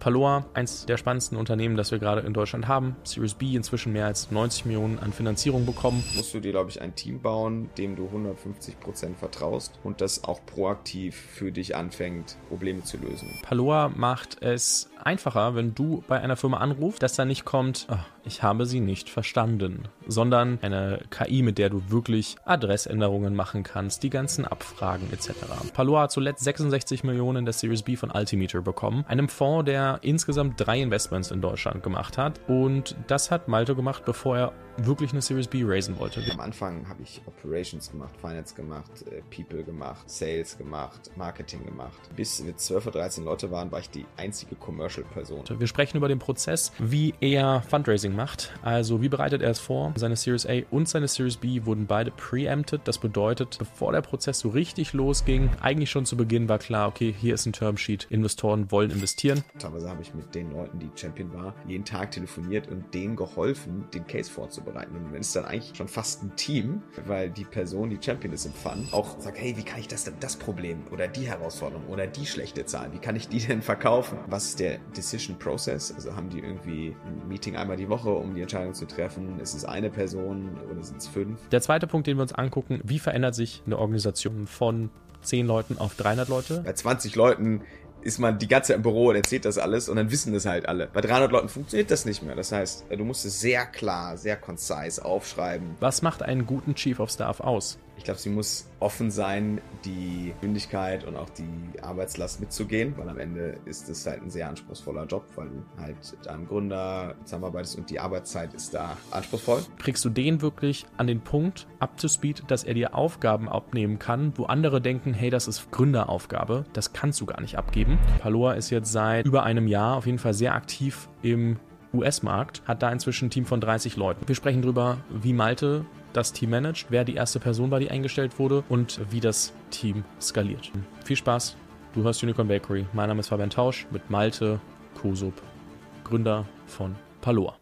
Parloa, eins der spannendsten Unternehmen, das wir gerade in Deutschland haben. Series B, inzwischen mehr als 90 Millionen an Finanzierung bekommen. Musst du dir, glaube ich, ein Team bauen, dem du 150% vertraust und das auch proaktiv für dich anfängt, Probleme zu lösen. Parloa macht es einfacher, wenn du bei einer Firma anrufst, dass da nicht kommt, oh, ich habe sie nicht verstanden, sondern eine KI, mit der du wirklich Adressänderungen machen kannst, die ganzen Abfragen etc. Parloa hat zuletzt 66 Millionen der Series B von Altimeter bekommen, einem Fonds, der insgesamt 3 Investments in Deutschland gemacht hat, und das hat Malte gemacht, bevor er wirklich eine Series B raisen wollte. Am Anfang habe ich Operations gemacht, Finance gemacht, People gemacht, Sales gemacht, Marketing gemacht. Bis wir 12 oder 13 Leute waren, war ich die einzige Commercial-Person. Wir sprechen über den Prozess, wie er Fundraising macht. Also wie bereitet er es vor? Seine Series A und seine Series B wurden beide preempted. Das bedeutet, bevor der Prozess so richtig losging, eigentlich schon zu Beginn war klar, okay, hier ist ein Termsheet. Investoren wollen investieren. Teilweise habe ich mit den Leuten, die Champion war, jeden Tag telefoniert und denen geholfen, den Case vorzubereiten. Und wenn es dann eigentlich schon fast ein Team, weil die Person, die Champion ist im Fund, auch sagt, hey, wie kann ich das Problem oder die Herausforderung oder die schlechte Zahl, wie kann ich die denn verkaufen? Was ist der Decision Process? Also haben die irgendwie ein Meeting einmal die Woche, um die Entscheidung zu treffen? Ist es eine Person oder sind es 5? Der zweite Punkt, den wir uns angucken, wie verändert sich eine Organisation von 10 Leuten auf 300 Leute? Bei 20 Leuten ist man die ganze Zeit im Büro und erzählt das alles und dann wissen das halt alle. Bei 300 Leuten funktioniert das nicht mehr. Das heißt, du musst es sehr klar, sehr concise aufschreiben. Was macht einen guten Chief of Staff aus? Ich glaube, sie muss offen sein, die Mündigkeit und auch die Arbeitslast mitzugehen, weil am Ende ist es halt ein sehr anspruchsvoller Job, weil du halt mit einem Gründer zusammenarbeitest und die Arbeitszeit ist da anspruchsvoll. Kriegst du den wirklich an den Punkt up to speed, dass er dir Aufgaben abnehmen kann, wo andere denken, hey, das ist Gründeraufgabe, das kannst du gar nicht abgeben. Parloa ist jetzt seit über einem Jahr auf jeden Fall sehr aktiv im US-Markt, hat da inzwischen ein Team von 30 Leuten. Wir sprechen darüber, wie Malte das Team managt, wer die erste Person war, die eingestellt wurde und wie das Team skaliert. Viel Spaß, du hörst Unicorn Bakery. Mein Name ist Fabian Tausch mit Malte Kosup, Gründer von Parloa.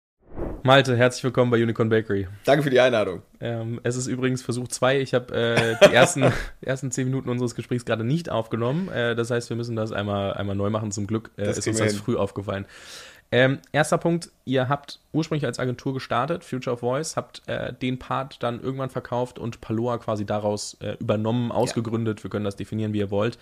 Malte, herzlich willkommen bei Unicorn Bakery. Danke für die Einladung. Es ist übrigens Versuch 2. Ich habe die ersten 10 Minuten unseres Gesprächs gerade nicht aufgenommen. Das heißt, wir müssen das einmal neu machen. Zum Glück ist uns das früh aufgefallen. Erster Punkt, ihr habt ursprünglich als Agentur gestartet, Future of Voice, habt den Part dann irgendwann verkauft und Parloa quasi daraus übernommen, ausgegründet. Ja. Wir können das definieren, wie ihr wollt.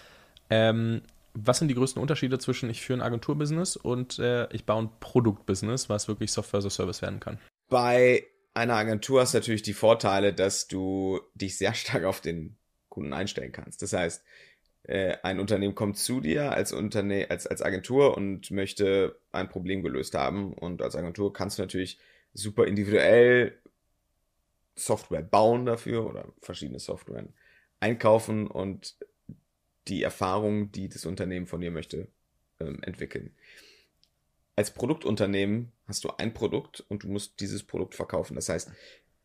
Was sind die größten Unterschiede zwischen ich führe ein Agenturbusiness und ich baue ein Produktbusiness, was wirklich Software as a Service werden kann? Bei einer Agentur hast du natürlich die Vorteile, dass du dich sehr stark auf den Kunden einstellen kannst. Das heißt, ein Unternehmen kommt zu dir als Agentur und möchte ein Problem gelöst haben. Und als Agentur kannst du natürlich super individuell Software bauen dafür oder verschiedene Software einkaufen und die Erfahrung, die das Unternehmen von dir möchte, entwickeln. Als Produktunternehmen hast du ein Produkt und du musst dieses Produkt verkaufen. Das heißt,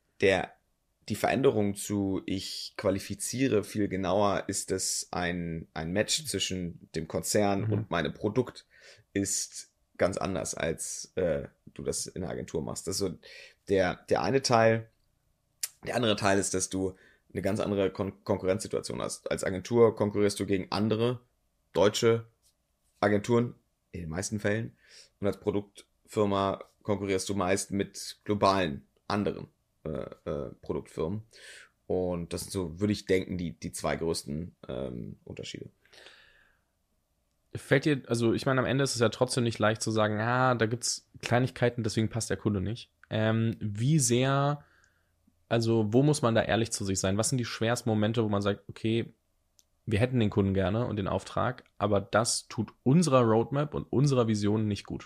die Veränderung zu ich qualifiziere viel genauer, ist es ein Match zwischen dem Konzern und meinem Produkt, ist ganz anders, als du das in der Agentur machst. Das ist so der eine Teil. Der andere Teil ist, dass du eine ganz andere Konkurrenzsituation hast. Als Agentur konkurrierst du gegen andere deutsche Agenturen, in den meisten Fällen. Und als Produktfirma konkurrierst du meist mit globalen anderen Produktfirmen. Und das sind so, würde ich denken, die 2 größten Unterschiede. Fällt dir, also ich meine, am Ende ist es ja trotzdem nicht leicht zu sagen, da gibt es Kleinigkeiten, deswegen passt der Kunde nicht. Wie sehr, also wo muss man da ehrlich zu sich sein? Was sind die schwersten Momente, wo man sagt, okay, wir hätten den Kunden gerne und den Auftrag, aber das tut unserer Roadmap und unserer Vision nicht gut?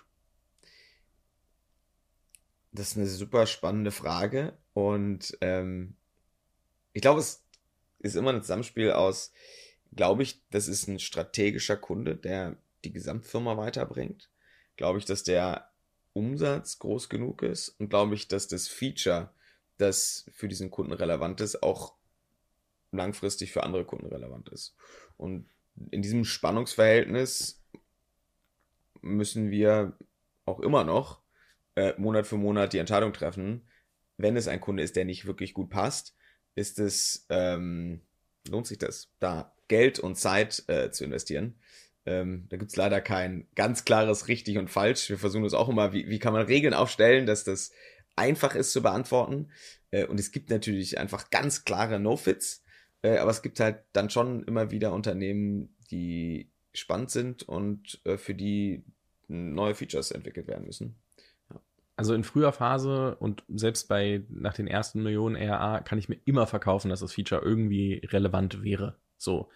Das ist eine super spannende Frage und ich glaube, es ist immer ein Zusammenspiel aus, glaube ich, das ist ein strategischer Kunde, der die Gesamtfirma weiterbringt. Glaube ich, dass der Umsatz groß genug ist und glaube ich, dass das Feature, das für diesen Kunden relevant ist, auch langfristig für andere Kunden relevant ist. Und in diesem Spannungsverhältnis müssen wir auch immer noch Monat für Monat die Entscheidung treffen, wenn es ein Kunde ist, der nicht wirklich gut passt, ist es, lohnt sich das, da Geld und Zeit zu investieren. Da gibt es leider kein ganz klares richtig und falsch. Wir versuchen das auch immer, wie kann man Regeln aufstellen, dass das einfach ist zu beantworten. Und es gibt natürlich einfach ganz klare No-Fits. Aber es gibt halt dann schon immer wieder Unternehmen, die spannend sind und für die neue Features entwickelt werden müssen. Ja. Also in früher Phase und selbst nach den ersten Millionen ERA kann ich mir immer verkaufen, dass das Feature irgendwie relevant wäre. So.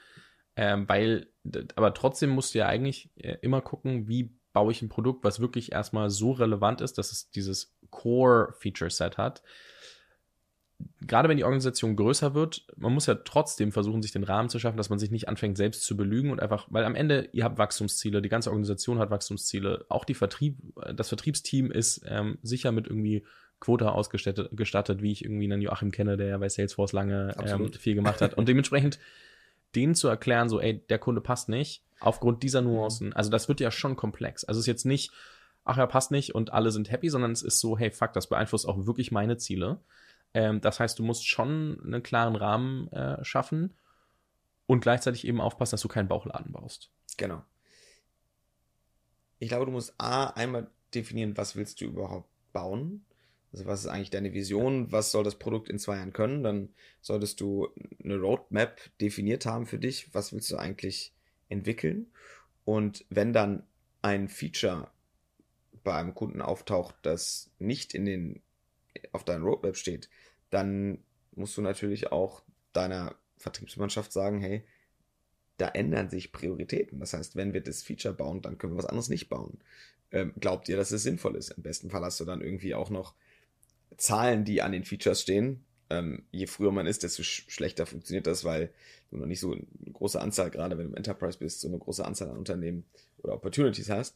Aber trotzdem musst du ja eigentlich immer gucken, wie baue ich ein Produkt, was wirklich erstmal so relevant ist, dass es dieses Core-Feature-Set hat. Gerade wenn die Organisation größer wird, man muss ja trotzdem versuchen, sich den Rahmen zu schaffen, dass man sich nicht anfängt, selbst zu belügen und einfach, weil am Ende, ihr habt Wachstumsziele, die ganze Organisation hat Wachstumsziele, auch das Vertriebsteam ist sicher mit irgendwie Quota ausgestattet, wie ich irgendwie einen Joachim kenne, der ja bei Salesforce lange viel gemacht hat. Und dementsprechend denen zu erklären, so, ey, der Kunde passt nicht, aufgrund dieser Nuancen, also das wird ja schon komplex. Also es ist jetzt nicht, ach ja, passt nicht und alle sind happy, sondern es ist so, hey, fuck, das beeinflusst auch wirklich meine Ziele. Das heißt, du musst schon einen klaren Rahmen schaffen und gleichzeitig eben aufpassen, dass du keinen Bauchladen baust. Genau. Ich glaube, du musst einmal definieren, was willst du überhaupt bauen? Also was ist eigentlich deine Vision? Was soll das Produkt in 2 Jahren können? Dann solltest du eine Roadmap definiert haben für dich. Was willst du eigentlich entwickeln? Und wenn dann ein Feature bei einem Kunden auftaucht, das nicht auf deiner Roadmap steht, dann musst du natürlich auch deiner Vertriebsmannschaft sagen, hey, da ändern sich Prioritäten. Das heißt, wenn wir das Feature bauen, dann können wir was anderes nicht bauen. Glaubt ihr, dass es sinnvoll ist? Im besten Fall hast du dann irgendwie auch noch Zahlen, die an den Features stehen. Je früher man ist, desto schlechter funktioniert das, weil du noch nicht so eine große Anzahl, gerade wenn du im Enterprise bist, so eine große Anzahl an Unternehmen oder Opportunities hast.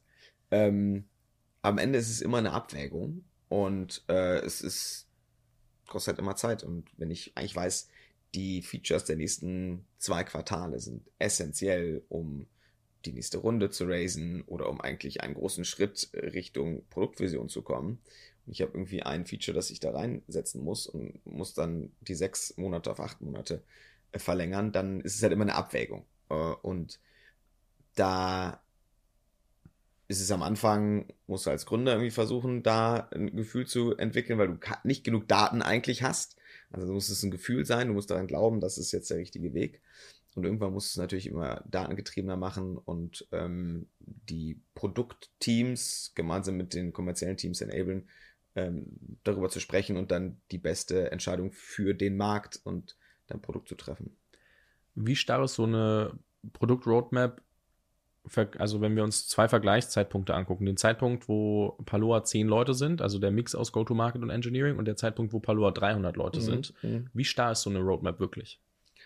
Am Ende ist es immer eine Abwägung und kostet halt immer Zeit. Und wenn ich eigentlich weiß, die Features der nächsten 2 Quartale sind essentiell, um die nächste Runde zu raisen oder um eigentlich einen großen Schritt Richtung Produktvision zu kommen. Und ich habe irgendwie ein Feature, das ich da reinsetzen muss und muss dann die 6 Monate auf 8 Monate verlängern, dann ist es halt immer eine Abwägung. Und da ist es am Anfang, musst du als Gründer irgendwie versuchen, da ein Gefühl zu entwickeln, weil du nicht genug Daten eigentlich hast. Also muss es ein Gefühl sein, du musst daran glauben, das ist jetzt der richtige Weg. Und irgendwann musst du es natürlich immer datengetriebener machen und die Produktteams gemeinsam mit den kommerziellen Teams enablen, darüber zu sprechen und dann die beste Entscheidung für den Markt und dein Produkt zu treffen. Wie starr ist so eine Produktroadmap? Also wenn wir uns 2 Vergleichszeitpunkte angucken, den Zeitpunkt, wo Paloa 10 Leute sind, also der Mix aus Go-to-Market und Engineering, und der Zeitpunkt, wo Paloa 300 Leute sind, wie starr ist so eine Roadmap wirklich?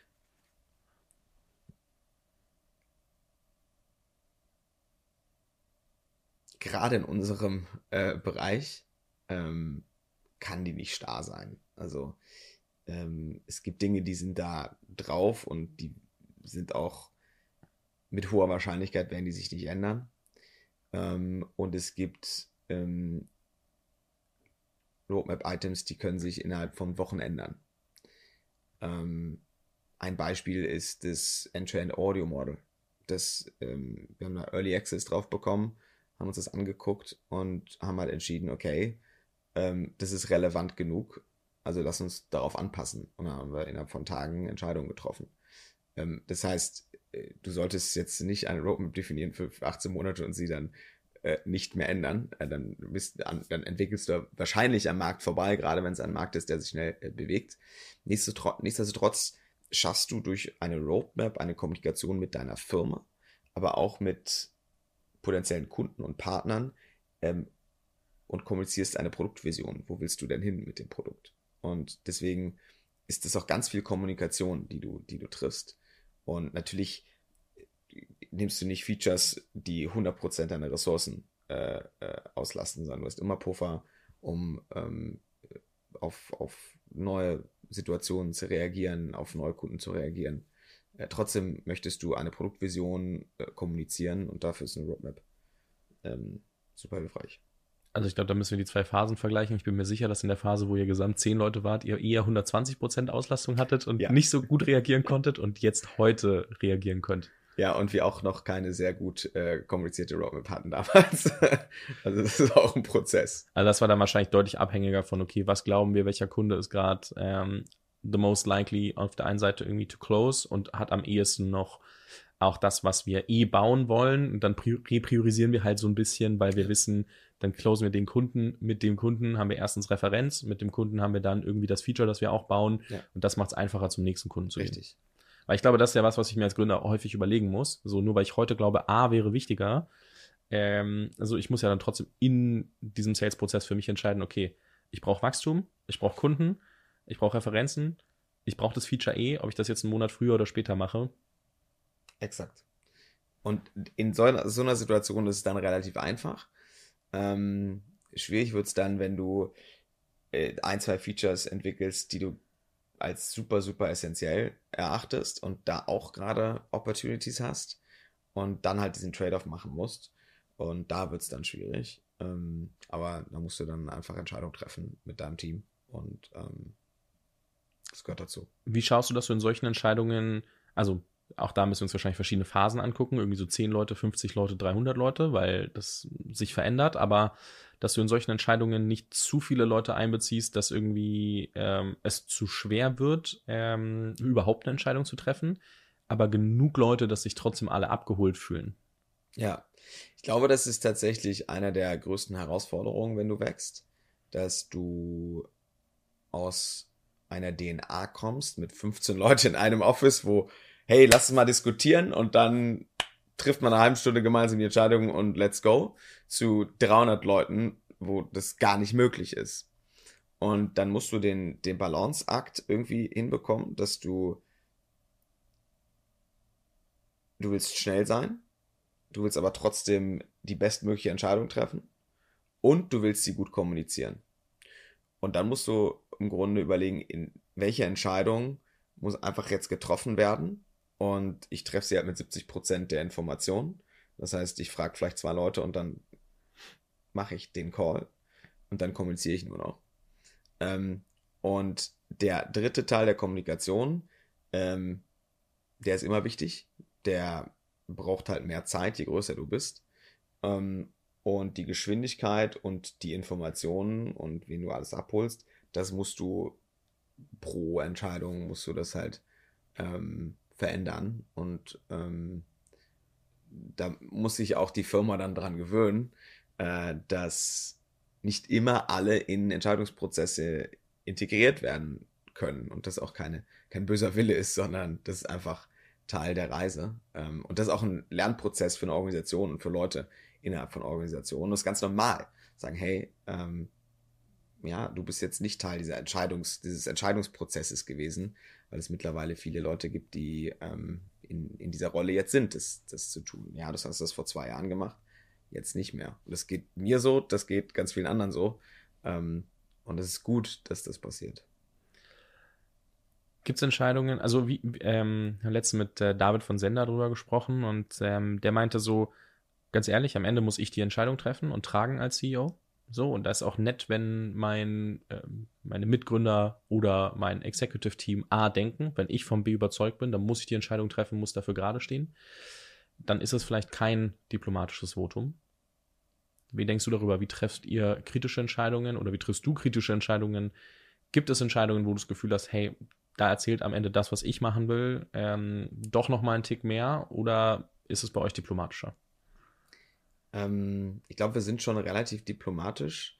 Gerade in unserem Bereich kann die nicht starr sein. Also es gibt Dinge, die sind da drauf und die sind auch mit hoher Wahrscheinlichkeit, werden die sich nicht ändern. Und es gibt Roadmap-Items, die können sich innerhalb von Wochen ändern. Ein Beispiel ist das End-to-End Audio Model. Wir haben da Early Access drauf bekommen, haben uns das angeguckt und haben halt entschieden, okay, das ist relevant genug, also lass uns darauf anpassen. Und dann haben wir innerhalb von Tagen Entscheidungen getroffen. Das heißt, du solltest jetzt nicht eine Roadmap definieren für 18 Monate und sie dann nicht mehr ändern. Dann entwickelst du wahrscheinlich am Markt vorbei, gerade wenn es ein Markt ist, der sich schnell bewegt. Nichtsdestotrotz schaffst du durch eine Roadmap eine Kommunikation mit deiner Firma, aber auch mit potenziellen Kunden und Partnern und kommunizierst eine Produktvision. Wo willst du denn hin mit dem Produkt? Und deswegen ist das auch ganz viel Kommunikation, die du triffst. Und natürlich nimmst du nicht Features, die 100% deiner Ressourcen auslasten, sondern du hast immer Puffer, um auf neue Situationen zu reagieren, auf neue Kunden zu reagieren. Trotzdem möchtest du eine Produktvision kommunizieren und dafür ist eine Roadmap super hilfreich. Also ich glaube, da müssen wir die 2 Phasen vergleichen. Ich bin mir sicher, dass in der Phase, wo ihr gesamt 10 Leute wart, ihr eher 120% Auslastung hattet und nicht so gut reagieren konntet und jetzt heute reagieren könnt. Ja, und wir auch noch keine sehr gut kommunizierte Roadmap hatten damals. Also das ist auch ein Prozess. Also das war dann wahrscheinlich deutlich abhängiger von, okay, was glauben wir, welcher Kunde ist gerade the most likely auf der einen Seite irgendwie to close und hat am ehesten noch auch das, was wir bauen wollen. Und dann repriorisieren wir halt so ein bisschen, weil wir wissen, dann closen wir den Kunden. Mit dem Kunden haben wir erstens Referenz, mit dem Kunden haben wir dann irgendwie das Feature, das wir auch bauen. Ja. Und das macht es einfacher, zum nächsten Kunden zu gehen. Richtig. Weil ich glaube, das ist ja was ich mir als Gründer häufig überlegen muss. So, nur weil ich heute glaube, A wäre wichtiger. Also ich muss ja dann trotzdem in diesem Sales-Prozess für mich entscheiden, okay, ich brauche Wachstum, ich brauche Kunden, ich brauche Referenzen, ich brauche das Feature ob ich das jetzt einen Monat früher oder später mache. Exakt. Und in so einer Situation ist es dann relativ einfach. Schwierig wird es dann, wenn du ein, zwei Features entwickelst, die du als super, super essentiell erachtest und da auch gerade Opportunities hast und dann halt diesen Trade-off machen musst. Und da wird es dann schwierig. Aber da musst du dann einfach Entscheidungen treffen mit deinem Team und das gehört dazu. Wie schaust du, dass du in solchen Entscheidungen, also auch da müssen wir uns wahrscheinlich verschiedene Phasen angucken, irgendwie so 10 Leute, 50 Leute, 300 Leute, weil das sich verändert, aber dass du in solchen Entscheidungen nicht zu viele Leute einbeziehst, dass irgendwie es zu schwer wird, überhaupt eine Entscheidung zu treffen, aber genug Leute, dass sich trotzdem alle abgeholt fühlen. Ja, ich glaube, das ist tatsächlich einer der größten Herausforderungen, wenn du wächst, dass du aus einer DNA kommst mit 15 Leuten in einem Office, wo, hey, lass uns mal diskutieren und dann trifft man eine halbe Stunde gemeinsam die Entscheidung und let's go, zu 300 Leuten, wo das gar nicht möglich ist. Und dann musst du den Balanceakt irgendwie hinbekommen, dass du willst schnell sein, du willst aber trotzdem die bestmögliche Entscheidung treffen und du willst sie gut kommunizieren. Und dann musst du im Grunde überlegen, in welche Entscheidung muss einfach jetzt getroffen werden. Und ich treffe sie halt mit 70% der Informationen. Das heißt, ich frage vielleicht 2 Leute und dann mache ich den Call und dann kommuniziere ich nur noch. Und der dritte Teil der Kommunikation, der ist immer wichtig. Der braucht halt mehr Zeit, je größer du bist. Und die Geschwindigkeit und die Informationen und wen du alles abholst, das musst du pro Entscheidung, musst du das halt verändern. Und da muss sich auch die Firma dann dran gewöhnen, dass nicht immer alle in Entscheidungsprozesse integriert werden können und das auch kein böser Wille ist, sondern das ist einfach Teil der Reise. Und das ist auch ein Lernprozess für eine Organisation und für Leute innerhalb von Organisationen. Das ist ganz normal. Sagen, hey, ja, du bist jetzt nicht Teil dieses Entscheidungsprozesses gewesen, weil es mittlerweile viele Leute gibt, die in dieser Rolle jetzt sind, das zu tun. Ja, du hast das vor 2 Jahren gemacht, jetzt nicht mehr. Und das geht mir so, das geht ganz vielen anderen so. Und es ist gut, dass das passiert. Gibt es Entscheidungen, also wie letztens mit David von Sender drüber gesprochen und der meinte so, ganz ehrlich, am Ende muss ich die Entscheidung treffen und tragen als CEO. So, und das ist auch nett, wenn meine Mitgründer oder mein Executive-Team A denken. Wenn ich vom B überzeugt bin, dann muss ich die Entscheidung treffen, muss dafür gerade stehen. Dann ist es vielleicht kein diplomatisches Votum. Wie denkst du darüber? Wie trefft ihr kritische Entscheidungen oder wie triffst du kritische Entscheidungen? Gibt es Entscheidungen, wo du das Gefühl hast, hey, da erzählt am Ende das, was ich machen will, doch nochmal einen Tick mehr? Oder ist es bei euch diplomatischer? Ich glaube, wir sind schon relativ diplomatisch.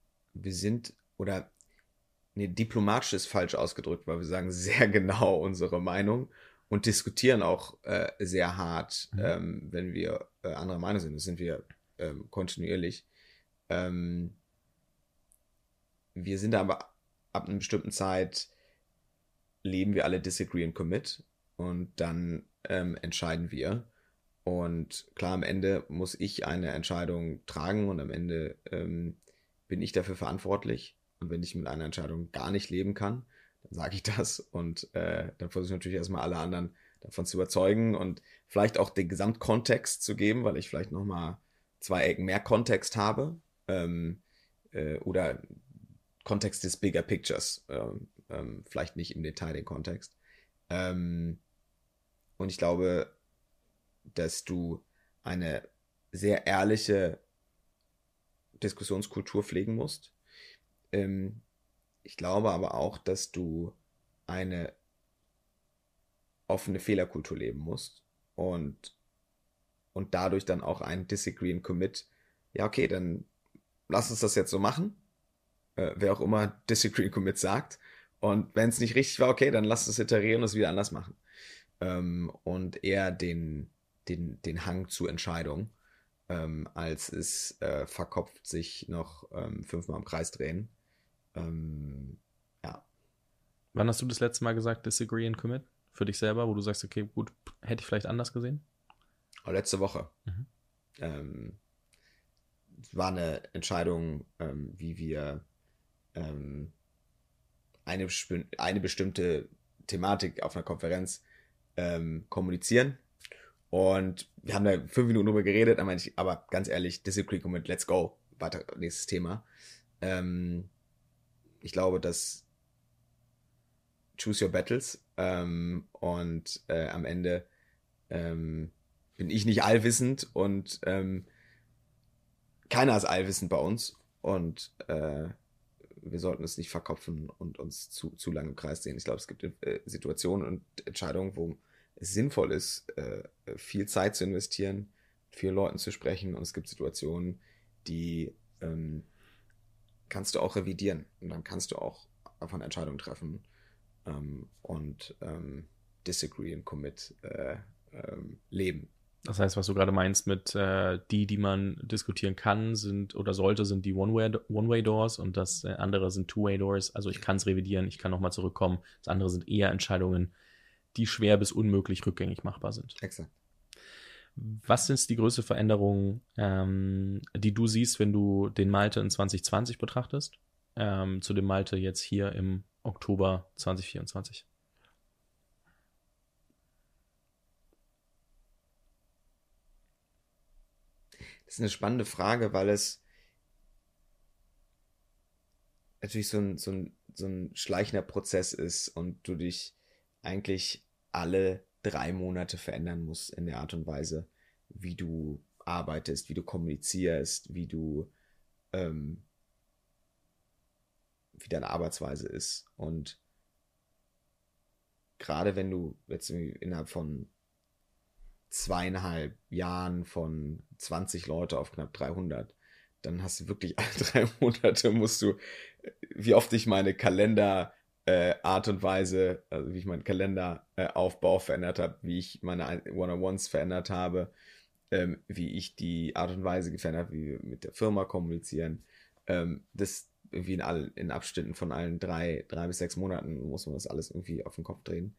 Diplomatisch ist falsch ausgedrückt, weil wir sagen sehr genau unsere Meinung und diskutieren auch sehr hart, wenn wir anderer Meinung sind. Das sind wir kontinuierlich. Wir sind aber ab einer bestimmten Zeit leben wir alle Disagree and Commit und dann entscheiden wir. Und klar, am Ende muss ich eine Entscheidung tragen und am Ende bin ich dafür verantwortlich. Und wenn ich mit einer Entscheidung gar nicht leben kann, dann sage ich das und dann versuche ich natürlich erstmal alle anderen davon zu überzeugen und vielleicht auch den Gesamtkontext zu geben, weil ich vielleicht nochmal 2 Ecken mehr Kontext habe oder Kontext des Bigger Pictures, vielleicht nicht im Detail den Kontext. Und ich glaube, dass du eine sehr ehrliche Diskussionskultur pflegen musst. Ich glaube aber auch, dass du eine offene Fehlerkultur leben musst und dadurch dann auch ein Disagree and Commit. Ja, okay, dann lass uns das jetzt so machen. Wer auch immer Disagree and Commit sagt. Und wenn es nicht richtig war, okay, dann lass uns iterieren und es wieder anders machen. Und eher den Hang zur Entscheidung, als es verkopft sich noch 5-mal im Kreis drehen. Ja. Wann hast du das letzte Mal gesagt, Disagree and Commit? Für dich selber, wo du sagst, okay, gut, hätte ich vielleicht anders gesehen? Letzte Woche. War eine Entscheidung, wie wir eine bestimmte Thematik auf einer Konferenz kommunizieren. Und wir haben da 5 Minuten drüber geredet, aber ganz ehrlich, Disagree, Commit, let's go. Weiter, nächstes Thema. Ich glaube, dass choose your battles und am Ende bin ich nicht allwissend und keiner ist allwissend bei uns und wir sollten es nicht verkopfen und uns zu lange im Kreis sehen. Ich glaube, es gibt Situationen und Entscheidungen, wo es sinnvoll ist, viel Zeit zu investieren, mit vielen Leuten zu sprechen, und es gibt Situationen, die kannst du auch revidieren und dann kannst du auch einfach eine Entscheidung treffen und Disagree and Commit leben. Das heißt, was du gerade meinst mit die man diskutieren kann, sind die One-Way-Doors und das andere sind Two-Way-Doors. Also ich kann es revidieren, ich kann nochmal zurückkommen. Das andere sind eher Entscheidungen, die schwer bis unmöglich rückgängig machbar sind. Exakt. Was sind die größte Veränderungen, die du siehst, wenn du den Malte in 2020 betrachtest, zu dem Malte jetzt hier im Oktober 2024? Das ist eine spannende Frage, weil es natürlich so ein schleichender Prozess ist und du dich eigentlich alle 3 Monate verändern musst in der Art und Weise, wie du arbeitest, wie du kommunizierst, wie deine Arbeitsweise ist. Und gerade wenn du jetzt innerhalb von 2,5 Jahren von 20 Leute auf knapp 300, dann hast du wirklich alle 3 Monate musst du, wie oft ich meine Kalender Art und Weise, also wie ich meinen Kalenderaufbau verändert habe, wie ich meine One-on-Ones verändert habe, wie ich die Art und Weise verändert habe, wie wir mit der Firma kommunizieren. Das irgendwie in Abständen von allen 3 bis 6 Monaten muss man das alles irgendwie auf den Kopf drehen.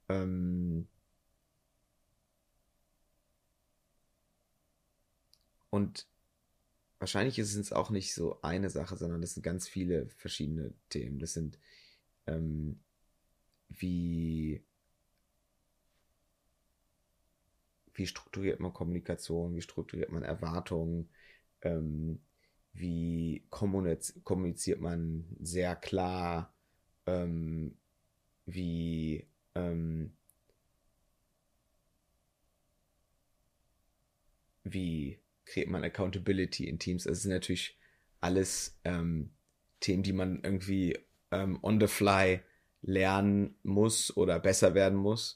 Und wahrscheinlich ist es auch nicht so eine Sache, sondern das sind ganz viele verschiedene Themen. Das sind wie strukturiert man Kommunikation, wie strukturiert man Erwartungen, wie kommuniziert man sehr klar, wie kreiert man Accountability in Teams. Das sind natürlich alles Themen, die man irgendwie on the fly lernen muss oder besser werden muss.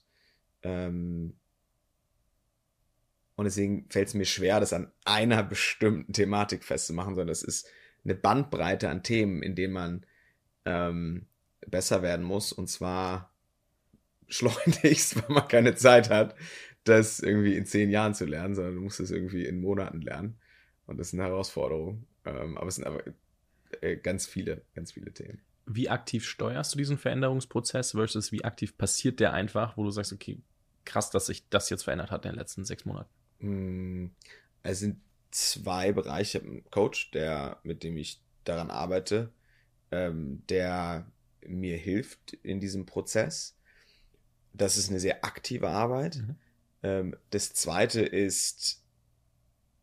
Und deswegen fällt es mir schwer, das an einer bestimmten Thematik festzumachen, sondern es ist eine Bandbreite an Themen, in denen man besser werden muss, und zwar schleunigst, weil man keine Zeit hat, das irgendwie in 10 Jahren zu lernen, sondern du musst es irgendwie in Monaten lernen. Und das ist eine Herausforderung. Aber es sind aber ganz viele Themen. Wie aktiv steuerst du diesen Veränderungsprozess versus wie aktiv passiert der einfach, wo du sagst, okay, krass, dass sich das jetzt verändert hat in den letzten 6 Monaten? Es sind 2 Bereiche. Ich habe einen Coach, mit dem ich daran arbeite, der mir hilft in diesem Prozess. Das ist eine sehr aktive Arbeit. Das zweite ist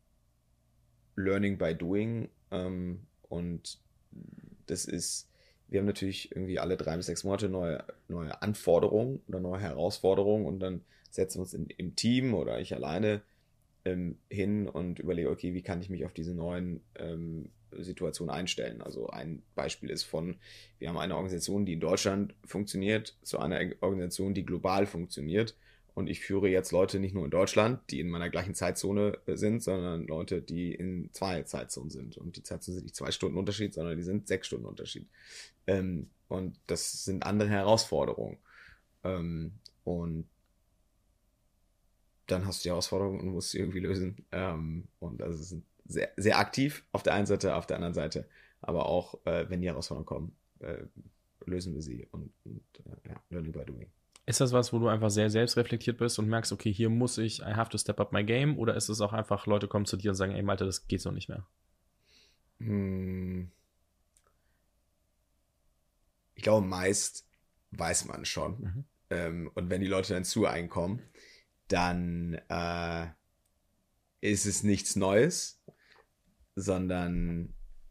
Learning by Doing. Und das ist, wir haben natürlich irgendwie alle 3 bis 6 Monate neue Anforderungen oder neue Herausforderungen und dann setzen wir uns im Team oder ich alleine hin und überlege, okay, wie kann ich mich auf diese neuen Situationen einstellen. Also ein Beispiel ist wir haben eine Organisation, die in Deutschland funktioniert, zu einer Organisation, die global funktioniert. Und ich führe jetzt Leute nicht nur in Deutschland, die in meiner gleichen Zeitzone sind, sondern Leute, die in 2 Zeitzonen sind. Und die Zeitzonen sind nicht 2 Stunden Unterschied, sondern die sind 6 Stunden Unterschied. Und das sind andere Herausforderungen. Und dann hast du die Herausforderung und musst sie irgendwie lösen. Und also es ist sehr, sehr aktiv auf der einen Seite, auf der anderen Seite. Aber auch, wenn die Herausforderungen kommen, lösen wir sie und learning by doing. Ist das was, wo du einfach sehr selbstreflektiert bist und merkst, okay, hier muss I have to step up my game? Oder ist es auch einfach, Leute kommen zu dir und sagen, ey Malte, das geht so nicht mehr? Ich glaube, meist weiß man schon. Und wenn die Leute dann zu einkommen, dann ist es nichts Neues, sondern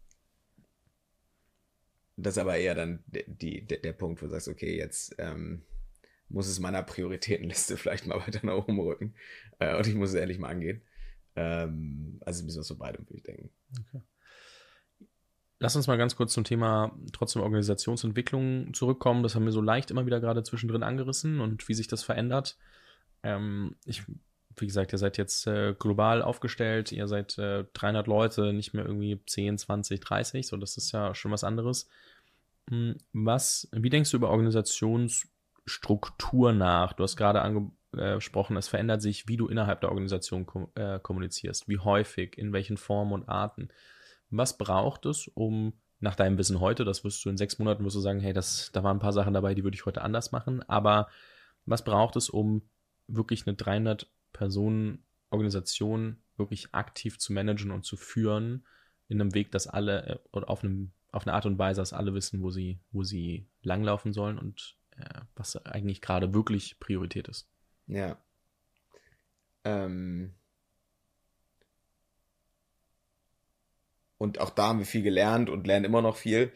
das ist aber eher dann der Punkt, wo du sagst, okay, jetzt muss es meiner Prioritätenliste vielleicht mal weiter nach oben rücken und ich muss es ehrlich mal angehen. Also ein bisschen was von beidem, würde ich denken. Okay. Lass uns mal ganz kurz zum Thema trotzdem Organisationsentwicklung zurückkommen. Das haben wir so leicht immer wieder gerade zwischendrin angerissen und wie sich das verändert. Wie gesagt, ihr seid jetzt global aufgestellt, ihr seid 300 Leute, nicht mehr irgendwie 10, 20, 30, so das ist ja schon was anderes. Wie denkst du über Organisationsstruktur nach? Du hast gerade angesprochen, es verändert sich, wie du innerhalb der Organisation kommunizierst, wie häufig, in welchen Formen und Arten. Was braucht es, um nach deinem Wissen heute, das wirst du in 6 Monaten, wirst du sagen, hey, da waren ein paar Sachen dabei, die würde ich heute anders machen, aber was braucht es, um wirklich eine 300-Personen-Organisation wirklich aktiv zu managen und zu führen, in einem Weg, dass alle, oder auf eine Art und Weise, dass alle wissen, wo sie langlaufen sollen und was eigentlich gerade wirklich Priorität ist. Ja. Und auch da haben wir viel gelernt und lernen immer noch viel.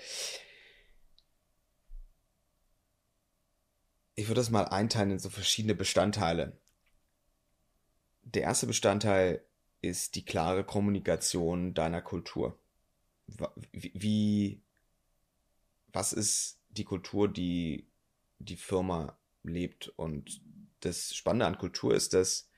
Ich würde das mal einteilen in so verschiedene Bestandteile. Der erste Bestandteil ist die klare Kommunikation deiner Kultur. Was ist die Kultur, die die Firma lebt? Und das Spannende an Kultur ist, dass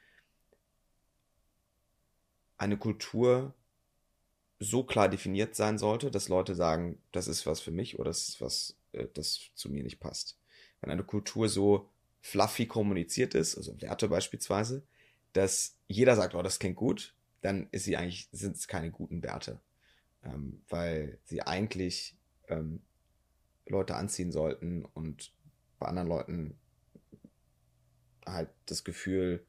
eine Kultur so klar definiert sein sollte, dass Leute sagen, das ist was für mich oder das ist was, das zu mir nicht passt. Wenn eine Kultur so fluffy kommuniziert ist, also Werte beispielsweise, dass jeder sagt, oh, das klingt gut, dann sind es keine guten Werte. Weil sie eigentlich Leute anziehen sollten und bei anderen Leuten halt das Gefühl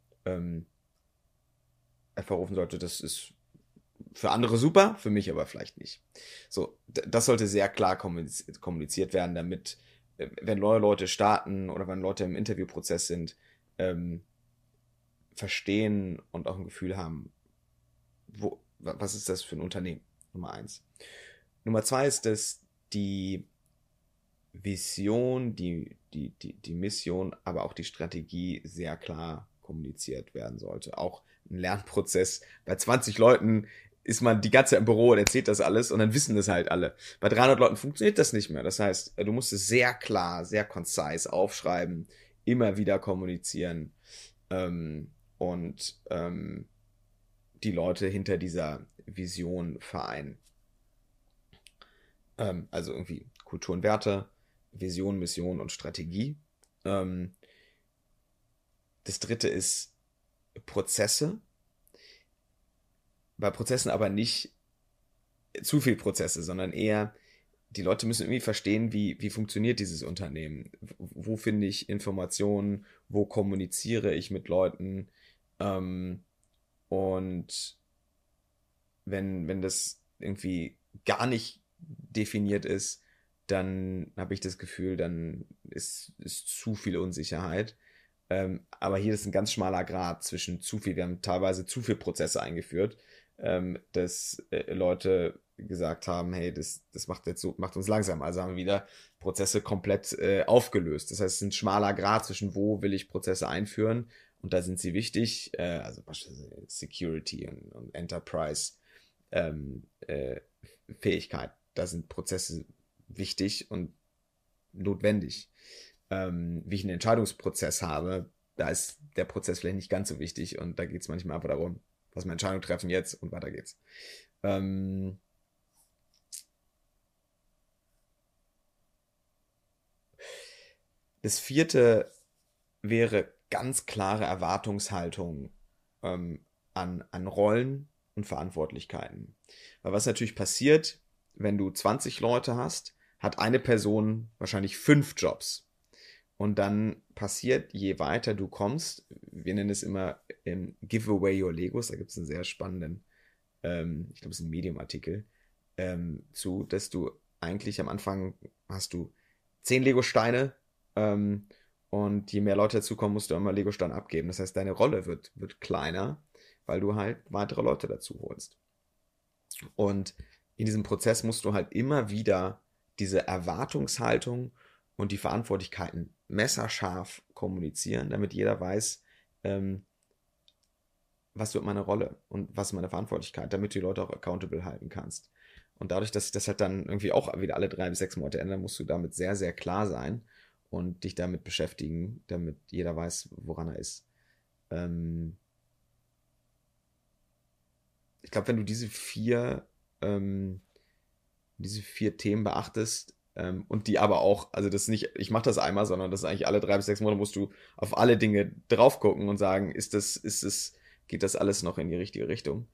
hervorrufen sollte, das ist für andere super, für mich aber vielleicht nicht. So, das sollte sehr klar kommuniziert werden, damit wenn neue Leute starten oder wenn Leute im Interviewprozess sind, verstehen und auch ein Gefühl haben, was ist das für ein Unternehmen? Nummer 1. Nummer 2 ist, dass die Vision, die Mission, aber auch die Strategie sehr klar kommuniziert werden sollte. Auch ein Lernprozess. Bei 20 Leuten ist man die ganze Zeit im Büro und erzählt das alles und dann wissen das halt alle. Bei 300 Leuten funktioniert das nicht mehr. Das heißt, du musst es sehr klar, sehr concise aufschreiben, immer wieder kommunizieren und die Leute hinter dieser Vision vereinen. Also irgendwie Kultur und Werte, Vision, Mission und Strategie. Das dritte ist Prozesse. Bei Prozessen aber nicht zu viel Prozesse, sondern eher, die Leute müssen irgendwie verstehen, wie funktioniert dieses Unternehmen. Wo finde ich Informationen, wo kommuniziere ich mit Leuten. Und wenn das irgendwie gar nicht definiert ist, dann habe ich das Gefühl, dann ist zu viel Unsicherheit. Aber hier ist ein ganz schmaler Grat zwischen zu viel. Wir haben teilweise zu viel Prozesse eingeführt, dass Leute gesagt haben, hey, das macht uns langsam. Also haben wir wieder Prozesse komplett aufgelöst. Das heißt, es ist ein schmaler Grat zwischen wo will ich Prozesse einführen und da sind sie wichtig, also beispielsweise Security und Enterprise Fähigkeit. Da sind Prozesse wichtig und notwendig. Wie ich einen Entscheidungsprozess habe, da ist der Prozess vielleicht nicht ganz so wichtig und da geht es manchmal einfach darum, was wir Entscheidung treffen jetzt und weiter geht's. Das vierte wäre ganz klare Erwartungshaltung an Rollen und Verantwortlichkeiten. Weil was natürlich passiert, wenn du 20 Leute hast, hat eine Person wahrscheinlich 5 Jobs. Und dann passiert, je weiter du kommst, wir nennen es immer Give Away Your Legos, da gibt es einen sehr spannenden, ich glaube, es ist ein Medium-Artikel, dass du eigentlich am Anfang hast du 10 Lego-Steine und je mehr Leute dazukommen, musst du immer Lego-Steine abgeben. Das heißt, deine Rolle wird kleiner, weil du halt weitere Leute dazu holst. Und in diesem Prozess musst du halt immer wieder diese Erwartungshaltung und die Verantwortlichkeiten messerscharf kommunizieren, damit jeder weiß, was wird meine Rolle und was ist meine Verantwortlichkeit, damit du die Leute auch accountable halten kannst. Und dadurch, dass sich das halt dann irgendwie auch wieder alle 3 bis 6 Monate ändert, musst du damit sehr, sehr klar sein und dich damit beschäftigen, damit jeder weiß, woran er ist. Ich glaube, wenn du diese 4 Themen beachtest und die aber auch, also das nicht, ich mache das einmal, sondern das ist eigentlich alle 3 bis 6 Monate musst du auf alle Dinge drauf gucken und sagen, geht das alles noch in die richtige Richtung?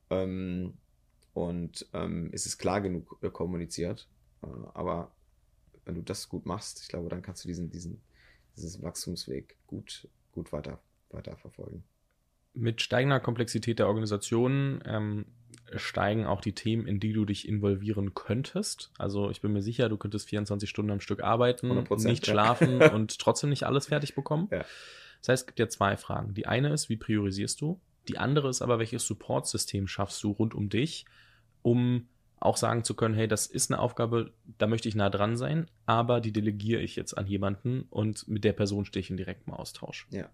Ist es klar genug kommuniziert? Aber wenn du das gut machst, ich glaube, dann kannst du diesen Wachstumsweg gut weiter verfolgen. Mit steigender Komplexität der Organisation steigen auch die Themen, in die du dich involvieren könntest. Also ich bin mir sicher, du könntest 24 Stunden am Stück arbeiten, 100%, nicht ja. schlafen und trotzdem nicht alles fertig bekommen. Ja. Das heißt, es gibt ja 2 Fragen. Die eine ist, wie priorisierst du? Die andere ist aber, welches Supportsystem schaffst du rund um dich, um auch sagen zu können, hey, das ist eine Aufgabe, da möchte ich nah dran sein, aber die delegiere ich jetzt an jemanden und mit der Person stehe ich in direktem Austausch. Ja.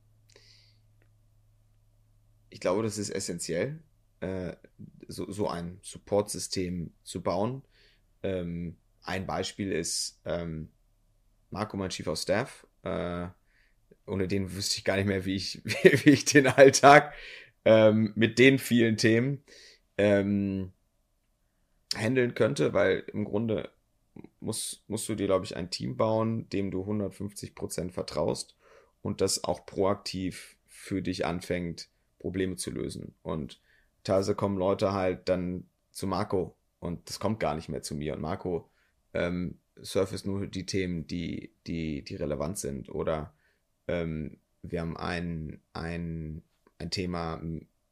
Ich glaube, das ist essentiell, so ein Supportsystem zu bauen. Ein Beispiel ist Marco, mein Chief of Staff. Ohne den wüsste ich gar nicht mehr, wie ich den Alltag mit den vielen Themen handeln könnte, weil im Grunde musst du dir, glaube ich, ein Team bauen, dem du 150% vertraust und das auch proaktiv für dich anfängt, Probleme zu lösen. Und teilweise kommen Leute halt dann zu Marco und das kommt gar nicht mehr zu mir. Und Marco surface nur die Themen, die relevant sind. Oder wir haben ein Thema,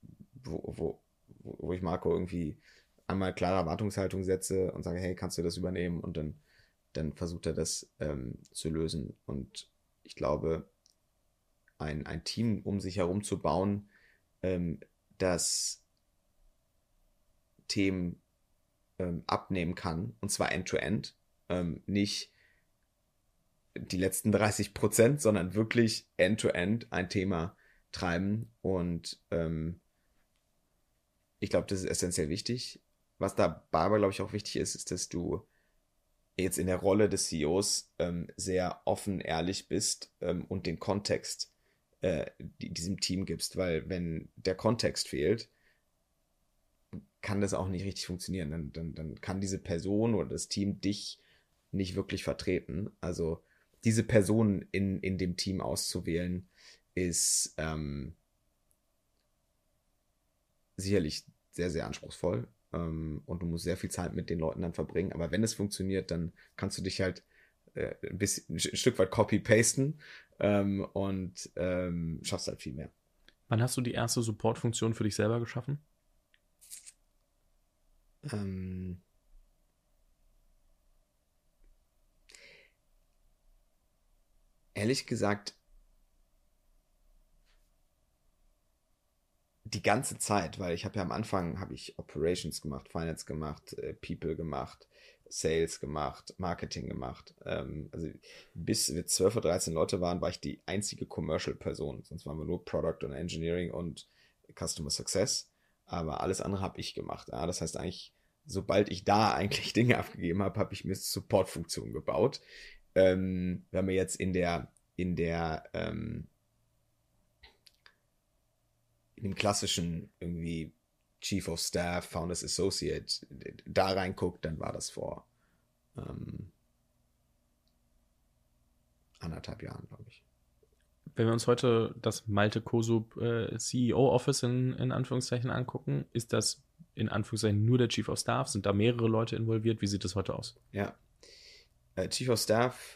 wo ich Marco irgendwie einmal klare Erwartungshaltung setze und sage, hey, kannst du das übernehmen? Und dann versucht er das zu lösen. Und ich glaube, ein Team um sich herum zu bauen, das Themen abnehmen kann, und zwar end-to-end, nicht die letzten 30%, sondern wirklich end-to-end ein Thema treiben. Und ich glaube, das ist essentiell wichtig. Was dabei aber, glaube ich, auch wichtig ist, dass du jetzt in der Rolle des CEOs sehr offen, ehrlich bist und den Kontext diesem Team gibst, weil wenn der Kontext fehlt, kann das auch nicht richtig funktionieren. Dann kann diese Person oder das Team dich nicht wirklich vertreten. Also diese Person in dem Team auszuwählen, ist sicherlich sehr, sehr anspruchsvoll. Und du musst sehr viel Zeit mit den Leuten dann verbringen. Aber wenn es funktioniert, dann kannst du dich halt ein Stück weit copy-pasten und schaffst halt viel mehr. Wann hast du die erste Support-Funktion für dich selber geschaffen? Ehrlich gesagt, die ganze Zeit, weil ich habe ja am Anfang habe ich Operations gemacht, Finance gemacht, People gemacht, Sales gemacht, Marketing gemacht. Also bis wir 12 oder 13 Leute waren, war ich die einzige Commercial-Person. Sonst waren wir nur Product und Engineering und Customer Success. Aber alles andere habe ich gemacht. Ja, das heißt eigentlich, sobald ich da eigentlich Dinge abgegeben habe, habe ich mir Support-Funktionen gebaut. Wenn wir jetzt in dem klassischen irgendwie Chief of Staff, Founders Associate da reinguckt, dann war das vor 1,5 Jahren, glaube ich. Wenn wir uns heute das Malte Kosub CEO-Office in Anführungszeichen angucken, ist das in Anführungszeichen nur der Chief of Staff? Sind da mehrere Leute involviert? Wie sieht das heute aus? Ja. Chief of Staff,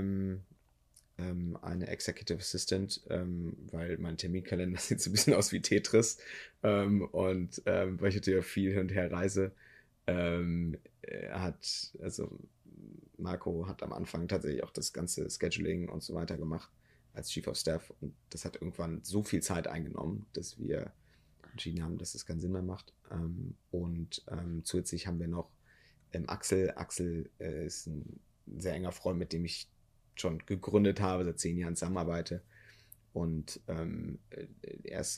eine Executive Assistant, weil mein Terminkalender sieht so ein bisschen aus wie Tetris und weil ich natürlich auch viel hin und her reise, Marco hat am Anfang tatsächlich auch das ganze Scheduling und so weiter gemacht als Chief of Staff und das hat irgendwann so viel Zeit eingenommen, dass wir entschieden haben, dass es keinen Sinn mehr macht. Und zusätzlich haben wir noch Axel. Axel ist ein sehr enger Freund, mit dem ich schon gegründet habe, seit 10 Jahren zusammenarbeite. Und er ist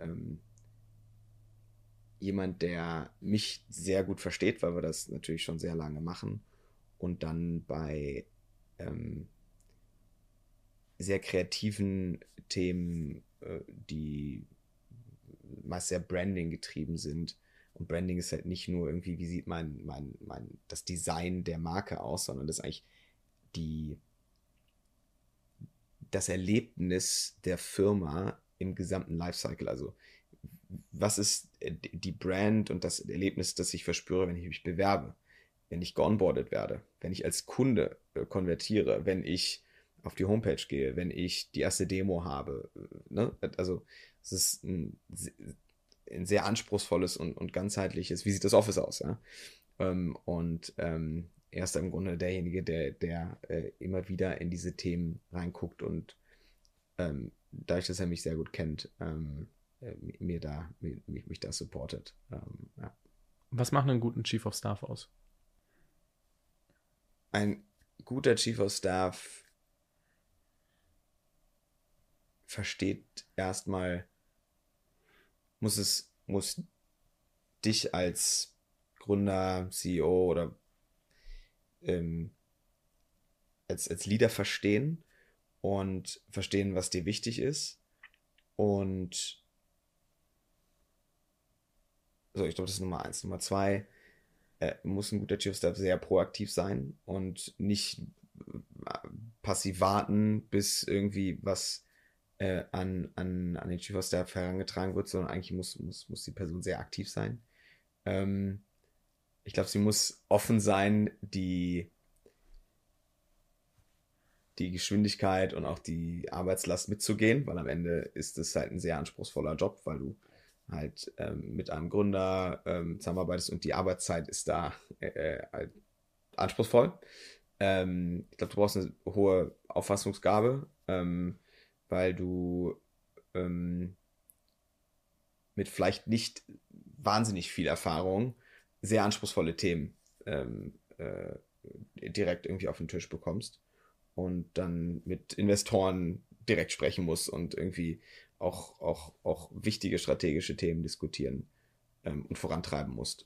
jemand, der mich sehr gut versteht, weil wir das natürlich schon sehr lange machen. Und dann bei sehr kreativen Themen, die meist sehr Branding getrieben sind. Und Branding ist halt nicht nur irgendwie, wie sieht das Design der Marke aus, sondern das ist eigentlich das Erlebnis der Firma im gesamten Lifecycle. Also was ist die Brand und das Erlebnis, das ich verspüre, wenn ich mich bewerbe, wenn ich geonboardet werde, wenn ich als Kunde konvertiere, wenn ich auf die Homepage gehe, wenn ich die erste Demo habe. Ne? Also es ist ein sehr anspruchsvolles und ganzheitliches, wie sieht das Office aus? Ja? Er ist im Grunde derjenige, der immer wieder in diese Themen reinguckt und dadurch, dass er mich sehr gut kennt, mich da supportet. Ja. Was macht einen guten Chief of Staff aus? Ein guter Chief of Staff versteht erstmal, muss dich als Gründer, CEO oder als Leader verstehen und verstehen, was dir wichtig ist. Und so, ich glaube, das ist Nummer 1. Nummer 2, muss ein guter Chief of Staff sehr proaktiv sein und nicht passiv warten, bis irgendwie was an den Chief of Staff herangetragen wird, sondern eigentlich muss die Person sehr aktiv sein. Ich glaube, sie muss offen sein, die Geschwindigkeit und auch die Arbeitslast mitzugehen, weil am Ende ist es halt ein sehr anspruchsvoller Job, weil du halt mit einem Gründer zusammenarbeitest und die Arbeitszeit ist da halt anspruchsvoll. Ich glaube, du brauchst eine hohe Auffassungsgabe, weil du mit vielleicht nicht wahnsinnig viel Erfahrung sehr anspruchsvolle Themen direkt irgendwie auf den Tisch bekommst und dann mit Investoren direkt sprechen musst und irgendwie auch wichtige strategische Themen diskutieren und vorantreiben musst.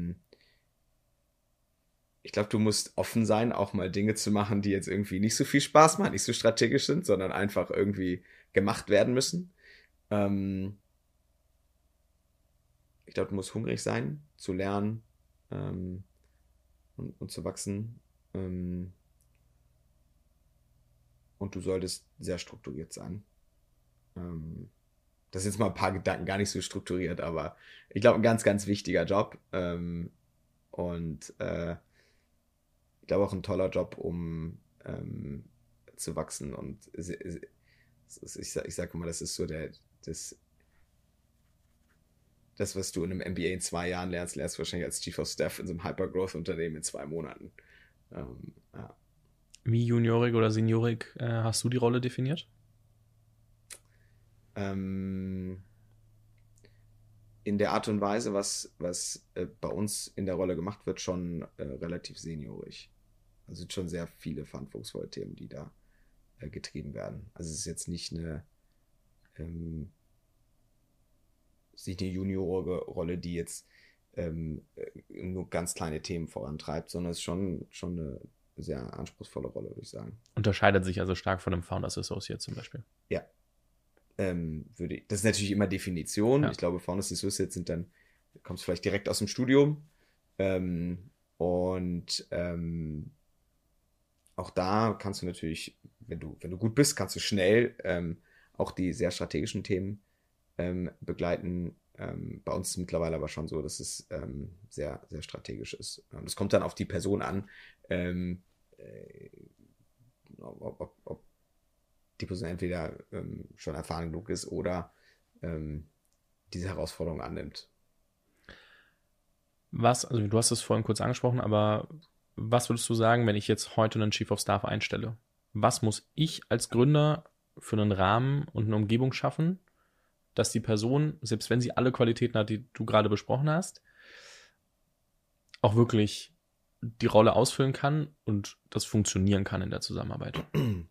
Ich glaube, du musst offen sein, auch mal Dinge zu machen, die jetzt irgendwie nicht so viel Spaß machen, nicht so strategisch sind, sondern einfach irgendwie gemacht werden müssen. Ich glaube, du musst hungrig sein, zu lernen und zu wachsen. Und du solltest sehr strukturiert sein. Das sind jetzt mal ein paar Gedanken, gar nicht so strukturiert, aber ich glaube, ein ganz, ganz wichtiger Job. Und ich glaube auch ein toller Job, um zu wachsen. Und ich sage immer, das ist so das, was du in einem MBA in 2 Jahren lernst du wahrscheinlich als Chief of Staff in so einem Hypergrowth-Unternehmen in 2 Monaten. Ja. Wie juniorig oder seniorig hast du die Rolle definiert? in der Art und Weise, was bei uns in der Rolle gemacht wird, schon relativ seniorig. Also sind schon sehr viele verantwortungsvolle Themen, die da getrieben werden. Also es ist jetzt nicht eine Juniore-Rolle, die jetzt nur ganz kleine Themen vorantreibt, sondern es ist schon eine sehr anspruchsvolle Rolle, würde ich sagen. Unterscheidet sich also stark von einem Founders Associate zum Beispiel. Ja. Das ist natürlich immer Definition. Ja. Ich glaube, Founders Associates kommst vielleicht direkt aus dem Studium. Auch da kannst du natürlich, wenn du gut bist, kannst du schnell auch die sehr strategischen Themen begleiten. Bei uns ist es mittlerweile aber schon so, dass es sehr, sehr strategisch ist. Das kommt dann auf die Person an, ob die Person entweder schon erfahren genug ist oder diese Herausforderung annimmt. Also du hast es vorhin kurz angesprochen, aber was würdest du sagen, wenn ich jetzt heute einen Chief of Staff einstelle? Was muss ich als Gründer für einen Rahmen und eine Umgebung schaffen, dass die Person, selbst wenn sie alle Qualitäten hat, die du gerade besprochen hast, auch wirklich die Rolle ausfüllen kann und das funktionieren kann in der Zusammenarbeit?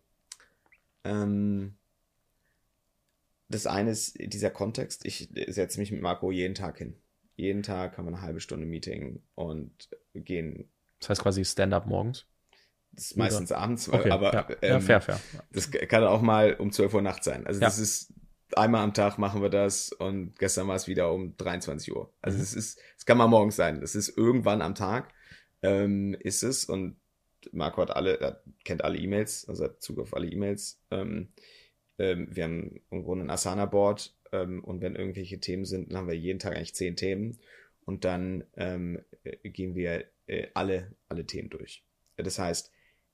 Das eine ist dieser Kontext. Ich setze mich mit Marco jeden Tag hin. Jeden Tag haben wir eine halbe Stunde Meeting und gehen. Das heißt quasi Stand-up morgens? Das ist meistens abends, okay, aber fair. Das kann auch mal um 12 Uhr nachts sein. Also ja. Das ist einmal am Tag machen wir das und gestern war es wieder um 23 Uhr. Also es kann mal morgens sein. Das ist irgendwann am Tag ist es und Marco kennt alle E-Mails, also hat Zugriff auf alle E-Mails. Wir haben im Grunde ein Asana-Board und wenn irgendwelche Themen sind, dann haben wir jeden Tag eigentlich 10 Themen und dann gehen wir alle Themen durch. Das heißt,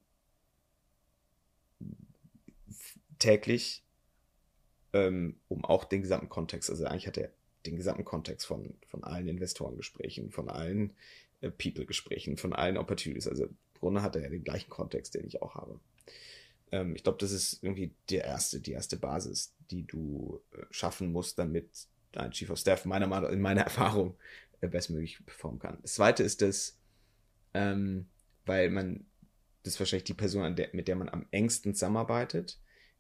täglich, um auch den gesamten Kontext, also eigentlich hat er den gesamten Kontext von allen Investorengesprächen, von allen People-Gesprächen, von allen Opportunities, also im Grunde hat er ja den gleichen Kontext, den ich auch habe. Ich glaube, das ist irgendwie die erste Basis, die du schaffen musst, damit dein Chief of Staff in meiner Erfahrung bestmöglich performen kann. Das zweite ist das, weil das ist wahrscheinlich die Person, mit der man am engsten zusammenarbeitet.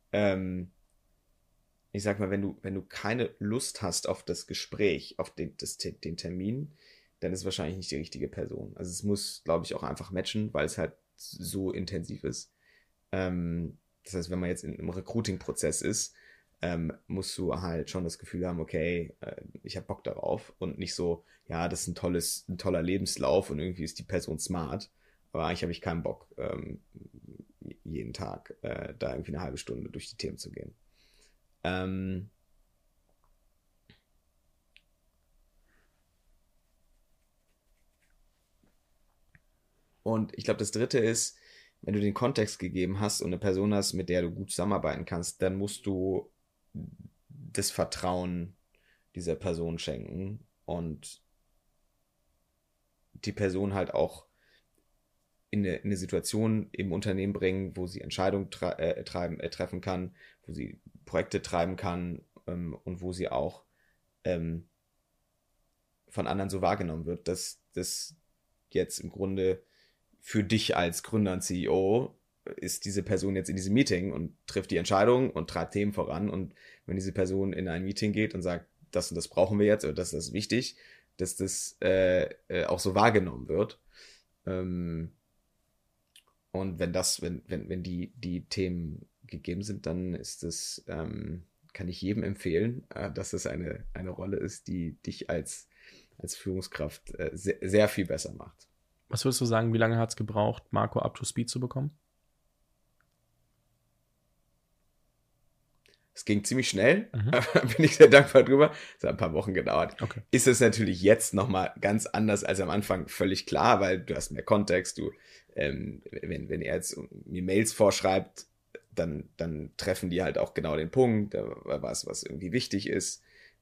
Ich sag mal, wenn du keine Lust hast auf das Gespräch, auf den Termin, dann ist es wahrscheinlich nicht die richtige Person. Also es muss, glaube ich, auch einfach matchen, weil es halt so intensiv ist. Das heißt, wenn man jetzt im Recruiting-Prozess ist, musst du halt schon das Gefühl haben, okay, ich habe Bock darauf und nicht so, ja, das ist ein toller Lebenslauf und irgendwie ist die Person smart, aber eigentlich habe ich keinen Bock, jeden Tag da irgendwie eine halbe Stunde durch die Themen zu gehen. Und ich glaube, das dritte ist, wenn du den Kontext gegeben hast und eine Person hast, mit der du gut zusammenarbeiten kannst, dann musst du das Vertrauen dieser Person schenken und die Person halt auch in eine Situation im Unternehmen bringen, wo sie Entscheidungen treffen kann, wo sie Projekte treiben kann und wo sie auch von anderen so wahrgenommen wird, dass das jetzt im Grunde für dich als Gründer und CEO ist diese Person jetzt in diesem Meeting und trifft die Entscheidung und treibt Themen voran. Und wenn diese Person in ein Meeting geht und sagt, das und das brauchen wir jetzt oder das ist wichtig, dass das auch so wahrgenommen wird. Und wenn die Themen gegeben sind, dann ist das, kann ich jedem empfehlen, dass das eine Rolle ist, die dich als Führungskraft sehr, sehr viel besser macht. Was würdest du sagen, wie lange hat es gebraucht, Marco up to speed zu bekommen? Es ging ziemlich schnell, bin ich sehr dankbar drüber. Es hat ein paar Wochen gedauert. Okay. Ist es natürlich jetzt nochmal ganz anders als am Anfang, völlig klar, weil du hast mehr Kontext. Wenn er jetzt mir Mails vorschreibt, dann treffen die halt auch genau den Punkt, was irgendwie wichtig ist.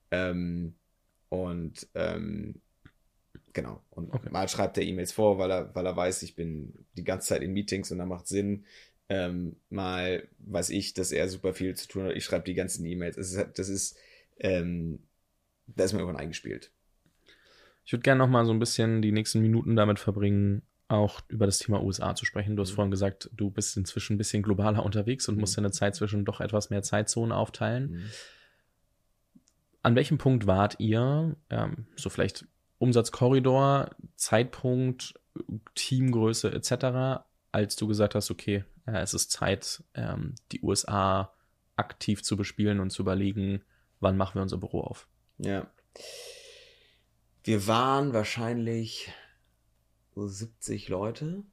Genau. Und okay. Mal schreibt er E-Mails vor, weil er weiß, ich bin die ganze Zeit in Meetings und da macht Sinn. Mal weiß ich, dass er super viel zu tun hat. Ich schreibe die ganzen E-Mails. Das ist da ist man irgendwann eingespielt. Ich würde gerne noch mal so ein bisschen die nächsten Minuten damit verbringen, auch über das Thema USA zu sprechen. Du hast vorhin gesagt, du bist inzwischen ein bisschen globaler unterwegs und musst deine Zeit zwischen doch etwas mehr Zeitzonen aufteilen. An welchem Punkt wart ihr, so vielleicht Umsatzkorridor, Zeitpunkt, Teamgröße etc., als du gesagt hast, okay, es ist Zeit, die USA aktiv zu bespielen und zu überlegen, wann machen wir unser Büro auf? Ja. Wir waren wahrscheinlich so 70 Leute.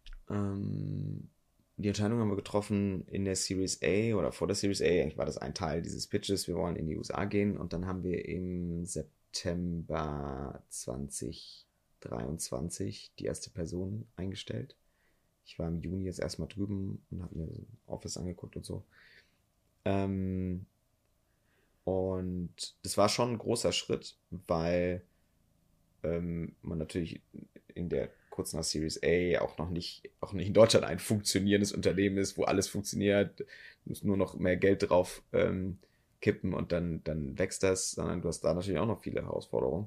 Die Entscheidung haben wir getroffen in der Series A oder vor der Series A. Eigentlich war das ein Teil dieses Pitches. Wir wollen in die USA gehen und dann haben wir im September 2023 die erste Person eingestellt. Ich war im Juni jetzt erstmal drüben und habe mir das Office angeguckt und so. Und das war schon ein großer Schritt, weil man natürlich in der kurz nach Series A auch nicht in Deutschland ein funktionierendes Unternehmen ist, wo alles funktioniert, du musst nur noch mehr Geld drauf kippen und dann wächst das, sondern du hast da natürlich auch noch viele Herausforderungen.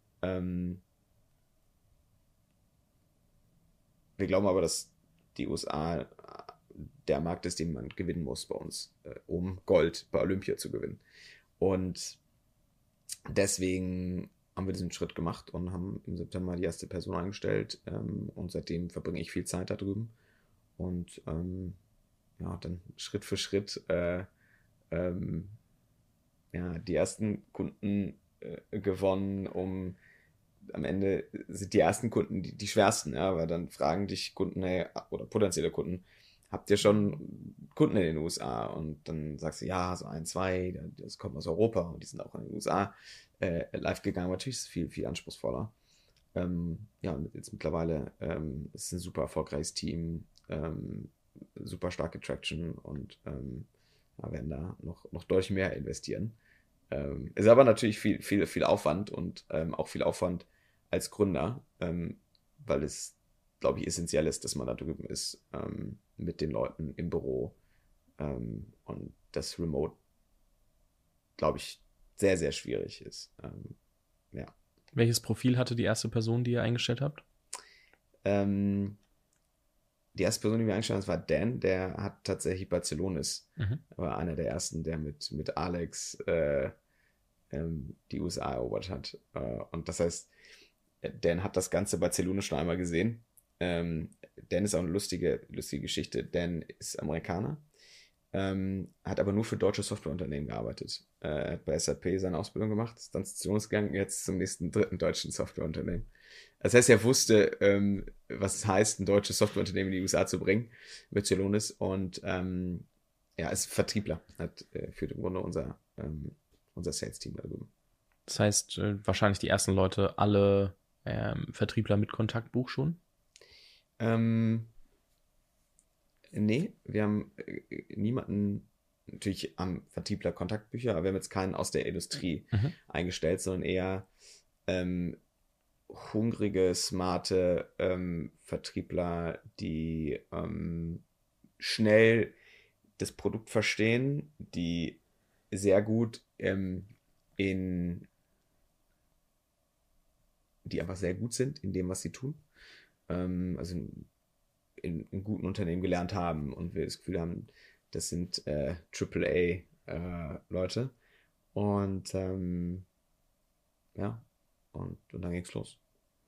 Wir glauben aber, dass die USA der Markt ist, den man gewinnen muss bei uns, um Gold bei Olympia zu gewinnen. Und deswegen haben wir diesen Schritt gemacht und haben im September die erste Person eingestellt. Und seitdem verbringe ich viel Zeit da drüben. Und dann Schritt für Schritt die ersten Kunden gewonnen, am Ende sind die ersten Kunden die schwersten, ja, weil dann fragen dich Kunden, hey, oder potenzielle Kunden, habt ihr schon Kunden in den USA? Und dann sagst du, ja, so 1, 2, das kommt aus Europa und die sind auch in den USA live gegangen. Natürlich ist es viel, viel anspruchsvoller. Und jetzt mittlerweile ist es ein super erfolgreiches Team, super starke Traction und werden da noch deutlich mehr investieren. Ist aber natürlich viel, viel, viel Aufwand und auch viel Aufwand als Gründer, weil es, glaube ich, essentiell ist, dass man da drüben ist mit den Leuten im Büro und das Remote, glaube ich, sehr, sehr schwierig ist. Welches Profil hatte die erste Person, die ihr eingestellt habt? Die erste Person, die wir eingestellt haben, war Dan, der hat tatsächlich Barcelonis. War einer der ersten, der mit Alex die USA erobert hat. Und das heißt, Dan hat das ganze Barcelona schon einmal gesehen. Dan ist auch eine lustige Geschichte. Dan ist Amerikaner, hat aber nur für deutsche Softwareunternehmen gearbeitet. Er hat bei SAP seine Ausbildung gemacht, ist dann gegangen, jetzt zum nächsten dritten deutschen Softwareunternehmen. Das heißt, er wusste, was es heißt, ein deutsches Softwareunternehmen in die USA zu bringen, mit Celonis, und ist Vertriebler, führt im Grunde unser Sales-Team da drüben. Das heißt, wahrscheinlich die ersten Leute, alle Vertriebler mit Kontaktbuch schon? Nee, wir haben niemanden, natürlich am Vertriebler Kontaktbücher, aber wir haben jetzt keinen aus der Industrie eingestellt, sondern eher hungrige, smarte Vertriebler, die schnell das Produkt verstehen, die sehr gut die einfach sehr gut sind in dem, was sie tun. Also in guten Unternehmen gelernt haben und wir das Gefühl haben, das sind AAA-Leute. Und und dann ging's los.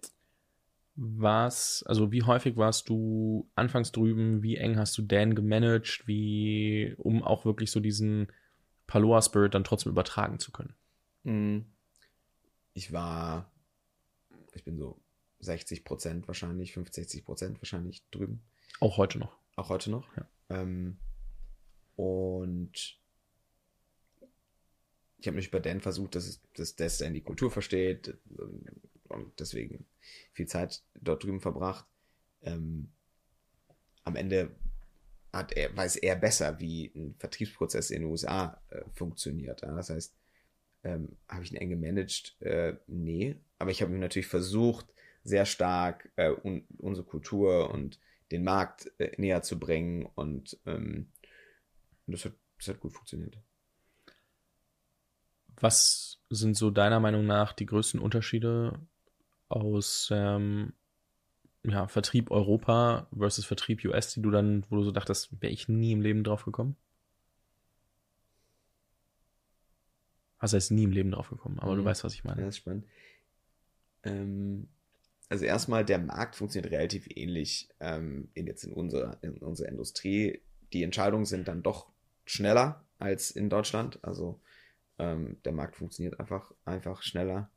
Wie häufig warst du anfangs drüben? Wie eng hast du Dan gemanagt? Um auch wirklich so diesen Paloa-Spirit dann trotzdem übertragen zu können? Ich bin so 60% wahrscheinlich, 65% wahrscheinlich drüben. Auch heute noch. Auch heute noch. Ja. Und ich habe mich bei Dan versucht, dass er in die Kultur versteht und deswegen viel Zeit dort drüben verbracht. Am Ende weiß er besser, wie ein Vertriebsprozess in den USA funktioniert. Ja? Das heißt, habe ich ihn eng gemanagt? Nee. Aber ich habe ihn natürlich versucht, sehr stark unsere Kultur und den Markt näher zu bringen und das hat gut funktioniert. Was sind so deiner Meinung nach die größten Unterschiede aus Vertrieb Europa versus Vertrieb US, wo du so dachtest, wäre ich nie im Leben drauf gekommen? Was heißt nie im Leben drauf gekommen, aber du weißt, was ich meine. Ja, das ist spannend. Also erstmal, der Markt funktioniert relativ ähnlich in unserer Industrie. Die Entscheidungen sind dann doch schneller als in Deutschland. Also der Markt funktioniert einfach schneller.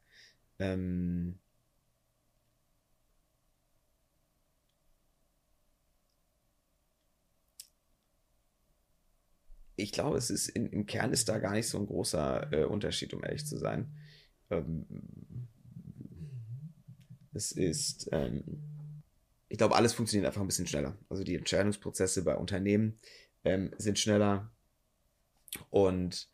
Ich glaube, im Kern ist da gar nicht so ein großer Unterschied, um ehrlich zu sein. Ähm, ich glaube, alles funktioniert einfach ein bisschen schneller. Also die Entscheidungsprozesse bei Unternehmen sind schneller und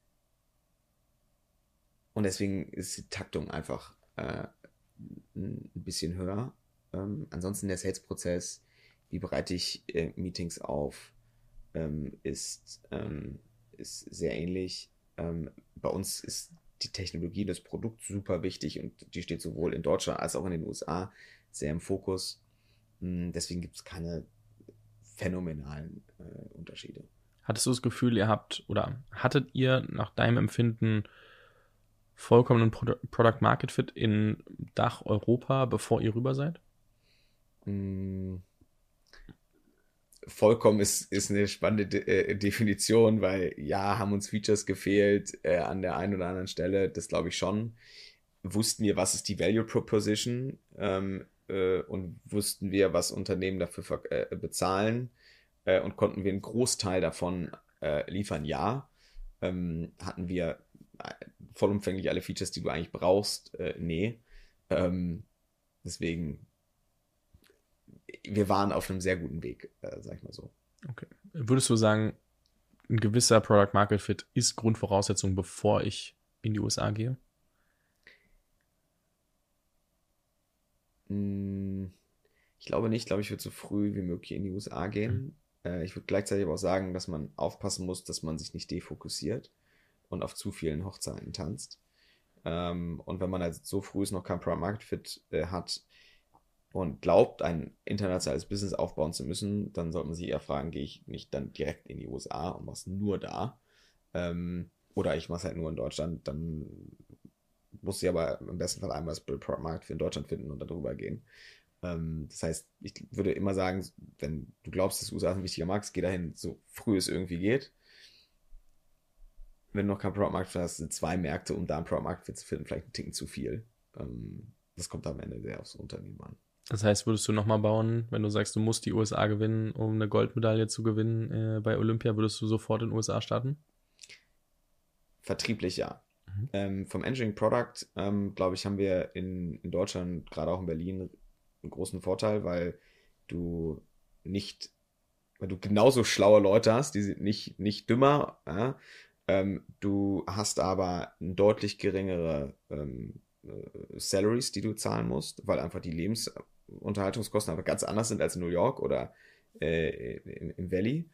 deswegen ist die Taktung einfach ein bisschen höher. Ansonsten der Sales-Prozess, wie bereite ich Meetings auf, ist sehr ähnlich. Bei uns ist die Technologie, das Produkt super wichtig und die steht sowohl in Deutschland als auch in den USA sehr im Fokus. Deswegen gibt es keine phänomenalen Unterschiede. Hattest du das Gefühl, hattet ihr nach deinem Empfinden vollkommenen Product Market Fit in Dach Europa, bevor ihr rüber seid? Vollkommen ist eine spannende Definition, weil ja, haben uns Features gefehlt an der einen oder anderen Stelle, das glaube ich schon. Wussten wir, was ist die Value Proposition und wussten wir, was Unternehmen dafür bezahlen und konnten wir einen Großteil davon liefern, ja. Hatten wir vollumfänglich alle Features, die du eigentlich brauchst? Nee. Deswegen, wir waren auf einem sehr guten Weg, sag ich mal so. Okay. Würdest du sagen, ein gewisser Product Market Fit ist Grundvoraussetzung, bevor ich in die USA gehe? Ich glaube nicht. Ich glaube, ich würde so früh wie möglich in die USA gehen. Ich würde gleichzeitig aber auch sagen, dass man aufpassen muss, dass man sich nicht defokussiert und auf zu vielen Hochzeiten tanzt. Und wenn man halt so früh noch kein Product Market Fit hat und glaubt, ein internationales Business aufbauen zu müssen, dann sollte man sich eher fragen, gehe ich nicht dann direkt in die USA und mache es nur da? Oder ich mache es halt nur in Deutschland, dann muss ich aber im besten Fall einmal das Product Market Fit in Deutschland finden und darüber gehen. Das heißt, ich würde immer sagen, wenn du glaubst, dass USA ein wichtiger Markt ist, geh dahin, so früh es irgendwie geht. Wenn du noch kein Product Market Fit hast, sind 2 Märkte, um da ein Product Market Fit zu finden, vielleicht ein Ticken zu viel. Das kommt am Ende sehr aufs Unternehmen an. Das heißt, würdest du nochmal bauen, wenn du sagst, du musst die USA gewinnen, um eine Goldmedaille zu gewinnen bei Olympia, würdest du sofort in den USA starten? Vertrieblich ja. Vom Engineering Product, glaube ich, haben wir in Deutschland, gerade auch in Berlin, einen großen Vorteil, weil du genauso schlaue Leute hast, die sind nicht dümmer. Du hast aber deutlich geringere Salaries, die du zahlen musst, weil einfach die Lebensunterhaltungskosten einfach ganz anders sind als in New York oder im Valley.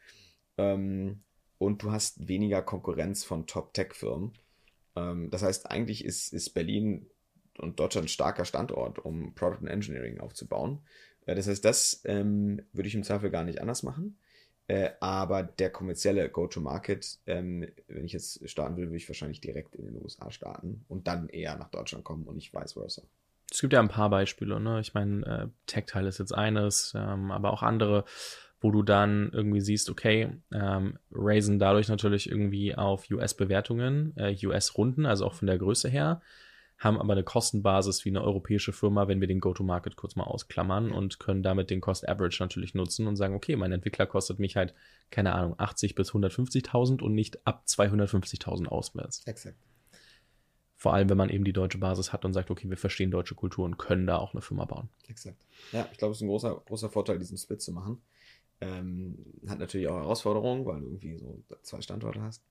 Und du hast weniger Konkurrenz von Top-Tech-Firmen. Das heißt, eigentlich ist Berlin und Deutschland ein starker Standort, um Product and Engineering aufzubauen. Das heißt, das würde ich im Zweifel gar nicht anders machen. Aber der kommerzielle Go-to-Market, wenn ich jetzt starten will, würde ich wahrscheinlich direkt in den USA starten und dann eher nach Deutschland kommen und nicht vice versa. Es gibt ja ein paar Beispiele, ne? Ich meine, Tactile ist jetzt eines, aber auch andere, wo du dann irgendwie siehst, okay, raisen dadurch natürlich irgendwie auf US-Bewertungen, US-Runden, also auch von der Größe her, haben aber eine Kostenbasis wie eine europäische Firma, wenn wir den Go-to-Market kurz mal ausklammern und können damit den Cost-Average natürlich nutzen und sagen, okay, mein Entwickler kostet mich halt, keine Ahnung, 80 bis 150.000 und nicht ab 250.000 auswärts. Exakt. Vor allem, wenn man eben die deutsche Basis hat und sagt, okay, wir verstehen deutsche Kultur und können da auch eine Firma bauen. Exakt. Ja, ich glaube, es ist ein großer Vorteil, diesen Split zu machen. Hat natürlich auch Herausforderungen, weil du irgendwie so 2 Standorte hast.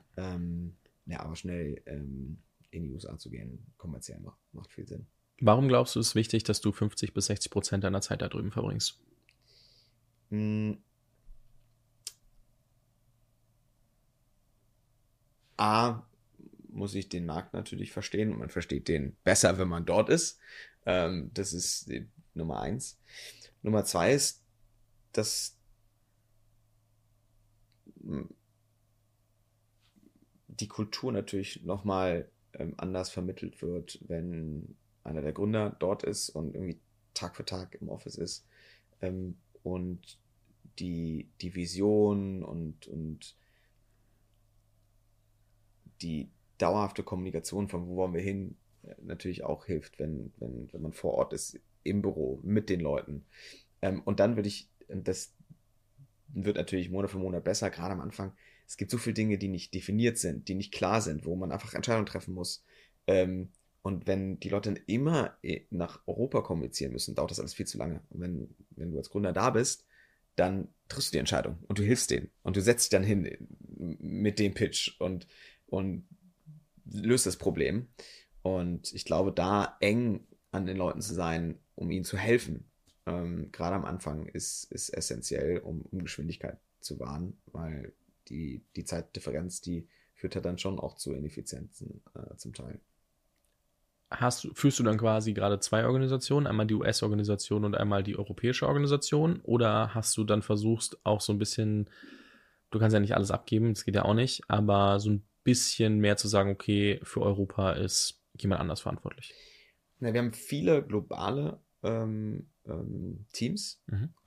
Aber schnell in die USA zu gehen, kommerziell macht viel Sinn. Warum glaubst du, es ist wichtig, dass du 50 bis 60% deiner Zeit da drüben verbringst? muss ich den Markt natürlich verstehen und man versteht den besser, wenn man dort ist. Das ist die Nummer 1. Nummer 2 ist, dass die Kultur natürlich nochmal anders vermittelt wird, wenn einer der Gründer dort ist und irgendwie Tag für Tag im Office ist und die Vision und die dauerhafte Kommunikation von wo wollen wir hin natürlich auch hilft, wenn man vor Ort ist, im Büro, mit den Leuten. Und dann das wird natürlich Monat für Monat besser, gerade am Anfang. Es gibt so viele Dinge, die nicht definiert sind, die nicht klar sind, wo man einfach Entscheidungen treffen muss. Und wenn die Leute dann immer nach Europa kommunizieren müssen, dauert das alles viel zu lange. Und wenn du als Gründer da bist, dann triffst du die Entscheidung und du hilfst denen und du setzt dich dann hin mit dem Pitch und löst das Problem. Und ich glaube, da eng an den Leuten zu sein, um ihnen zu helfen, gerade am Anfang ist essentiell, um Geschwindigkeit zu wahren, weil die Zeitdifferenz, die führt halt dann schon auch zu Ineffizienzen zum Teil. Führst du dann quasi gerade 2 Organisationen, einmal die US-Organisation und einmal die europäische Organisation? Oder hast du dann versucht, auch so ein bisschen, du kannst ja nicht alles abgeben, das geht ja auch nicht, aber so ein bisschen mehr zu sagen, okay, für Europa ist jemand anders verantwortlich? Na, wir haben viele globale Teams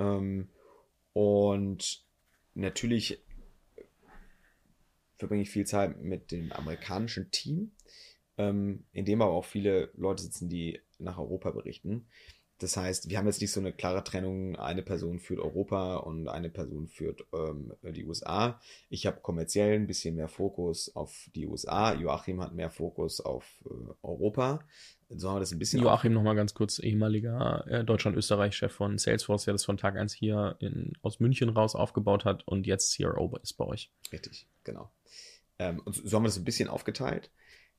und natürlich verbringe ich viel Zeit mit dem amerikanischen Team, in dem aber auch viele Leute sitzen, die nach Europa berichten. Das heißt, wir haben jetzt nicht so eine klare Trennung, eine Person führt Europa und eine Person führt die USA. Ich habe kommerziell ein bisschen mehr Fokus auf die USA. Joachim hat mehr Fokus auf Europa. So haben wir das ein bisschen. Joachim nochmal ganz kurz, ehemaliger Deutschland-Österreich-Chef von Salesforce, der das von Tag 1 hier aus München raus aufgebaut hat und jetzt CRO ist bei euch. Richtig, genau. Und so haben wir das ein bisschen aufgeteilt.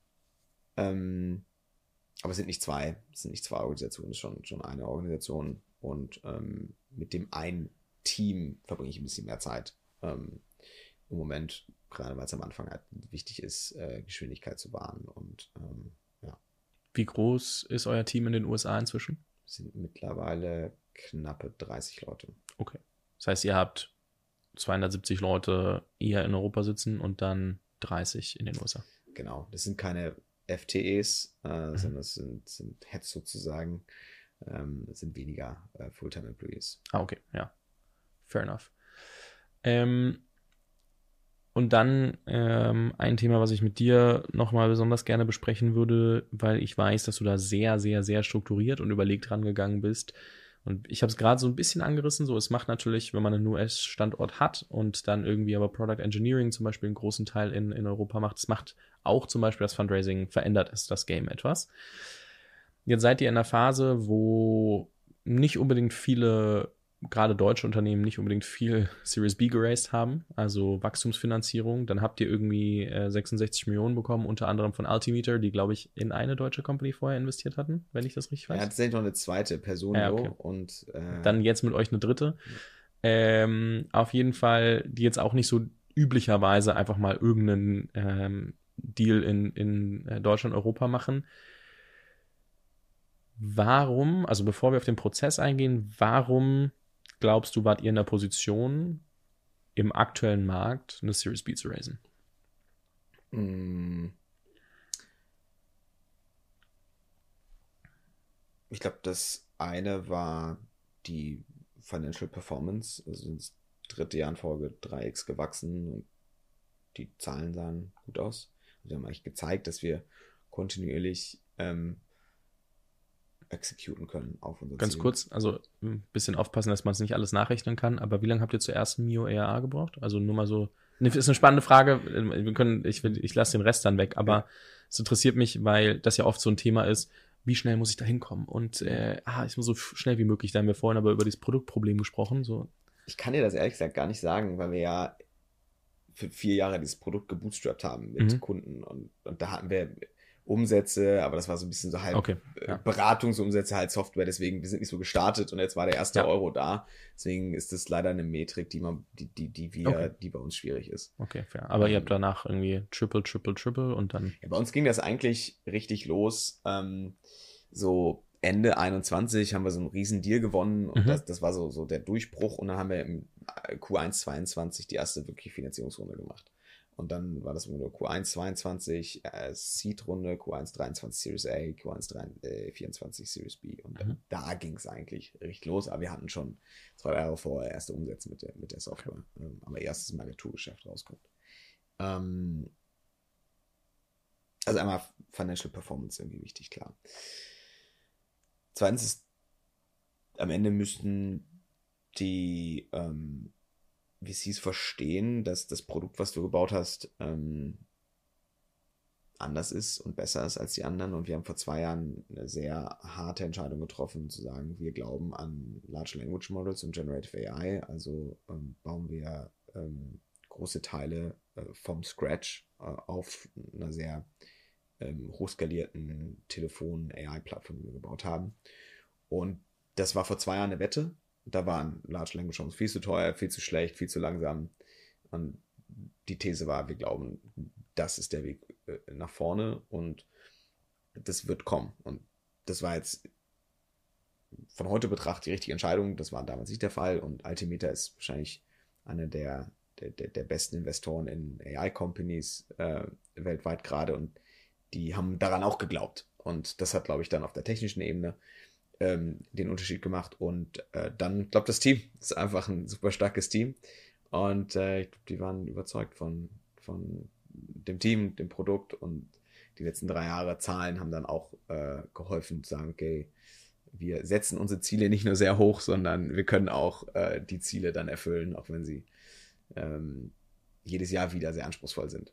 Aber es sind nicht zwei Organisationen, es ist schon eine Organisation und mit dem einen Team verbringe ich ein bisschen mehr Zeit im Moment, gerade weil es am Anfang halt wichtig ist, Geschwindigkeit zu wahren und ja. Wie groß ist euer Team in den USA inzwischen? Es sind mittlerweile knappe 30 Leute. Okay. Das heißt, ihr habt 270 Leute eher in Europa sitzen und dann 30 in den USA. Genau, das sind keine FTEs, sondern das sind Heads sozusagen, das sind weniger Fulltime-Employees. Okay, ja. Fair enough. Und dann ein Thema, was ich mit dir nochmal besonders gerne besprechen würde, weil ich weiß, dass du da sehr, sehr, sehr strukturiert und überlegt rangegangen bist. Und ich habe es gerade so ein bisschen angerissen, so es macht natürlich, wenn man einen US-Standort hat und dann irgendwie aber Product Engineering zum Beispiel einen großen Teil in Europa macht, es macht auch zum Beispiel das Fundraising, verändert es das Game etwas. Jetzt seid ihr in einer Phase, wo nicht unbedingt viele, gerade deutsche Unternehmen, nicht unbedingt viel Series B geraced haben, also Wachstumsfinanzierung. Dann habt ihr irgendwie 66 Millionen bekommen, unter anderem von Altimeter, die, glaube ich, in eine deutsche Company vorher investiert hatten, wenn ich das richtig weiß. Er hat tatsächlich noch eine zweite Person okay. Und dann jetzt mit euch eine dritte. Auf jeden Fall, die jetzt auch nicht so üblicherweise einfach mal irgendeinen Deal in Deutschland, Europa machen. Warum, also bevor wir auf den Prozess eingehen, warum glaubst du, wart ihr in der Position, im aktuellen Markt eine Series B zu raisen? Ich glaube, das eine war die Financial Performance. Also sind das 3. Jahr in Folge 3x gewachsen und die Zahlen sahen gut aus. Wir haben eigentlich gezeigt, dass wir kontinuierlich exekutieren können auf unser Ganz Ziel. kurz, also ein bisschen aufpassen, dass man es nicht alles nachrechnen kann, aber wie lange habt ihr zuerst ein Mio ARR gebraucht? Also nur mal so, ist eine spannende Frage, ich lasse den Rest dann weg, aber es interessiert mich, weil das ja oft so ein Thema ist, wie schnell muss ich da hinkommen? Und ich muss so schnell wie möglich, da haben wir vorhin aber über dieses Produktproblem gesprochen. So. Ich kann dir das ehrlich gesagt gar nicht sagen, weil wir ja für 4 Jahre dieses Produkt gebootstrapped haben mit Kunden und da hatten wir Umsätze, aber das war so ein bisschen so halb Beratungsumsätze, halt Software, deswegen, wir sind nicht so gestartet und jetzt war der erste Euro da. Deswegen ist das leider eine Metrik, die bei uns schwierig ist. Okay, fair. Aber ihr habt danach irgendwie Triple und dann. Ja, bei uns ging das eigentlich richtig los. So Ende 21 haben wir so einen riesen Deal gewonnen und das war so der Durchbruch und dann haben wir im Q1 22 die erste wirklich Finanzierungsrunde gemacht. Und dann war das nur Q1 22 Seed-Runde, Q1 23 Series A, Q1 24 Series B. Und da ging es eigentlich richtig los. Aber wir hatten schon 2 Jahre vorher erste Umsätze mit der Software. Aber erstes im Agenturgeschäft rauskommt. Also einmal Financial Performance irgendwie wichtig, klar. Zweitens ist, am Ende müssten die VCs verstehen, dass das Produkt, was du gebaut hast, anders ist und besser ist als die anderen. Und wir haben vor 2 Jahren eine sehr harte Entscheidung getroffen, zu sagen, wir glauben an Large Language Models und Generative AI. Also bauen wir große Teile vom Scratch auf einer sehr hochskalierten Telefon-AI-Plattform, die wir gebaut haben. Und das war vor 2 Jahren eine Wette. Da waren Large Language Models viel zu teuer, viel zu schlecht, viel zu langsam. Und die These war, wir glauben, das ist der Weg nach vorne und das wird kommen. Und das war jetzt von heute betrachtet die richtige Entscheidung. Das war damals nicht der Fall. Und Altimeter ist wahrscheinlich einer der besten Investoren in AI-Companies weltweit gerade. Und die haben daran auch geglaubt. Und das hat, glaube ich, dann auf der technischen Ebene den Unterschied gemacht. Und dann, glaube das Team ist einfach ein super starkes Team. Und ich glaube, die waren überzeugt von dem Team, dem Produkt. Und die letzten 3 Jahre Zahlen haben dann auch geholfen zu sagen, okay, wir setzen unsere Ziele nicht nur sehr hoch, sondern wir können auch die Ziele dann erfüllen, auch wenn sie jedes Jahr wieder sehr anspruchsvoll sind.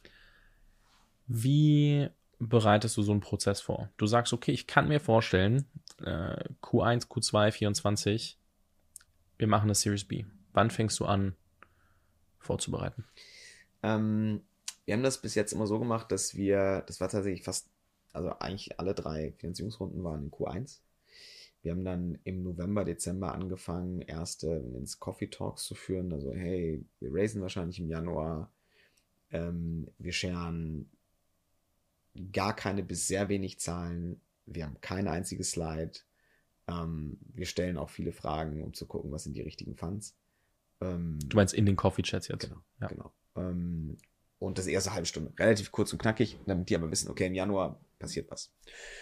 Wie bereitest du so einen Prozess vor? Du sagst, okay, ich kann mir vorstellen, Q1, Q2, 24, wir machen eine Series B. Wann fängst du an, vorzubereiten? Wir haben das bis jetzt immer so gemacht, das war tatsächlich also eigentlich alle 3 Finanzierungsrunden waren in Q1. Wir haben dann im November, Dezember angefangen, erste ins Coffee Talks zu führen. Also, hey, wir raisen wahrscheinlich im Januar. Wir scheren gar keine bis sehr wenig Zahlen. Wir haben kein einziges Slide. Wir stellen auch viele Fragen, um zu gucken, was sind die richtigen Funds. Du meinst in den Coffee-Chats jetzt? Genau. Und das erste halbe Stunde. Relativ kurz und knackig, damit die aber wissen, okay, im Januar passiert was.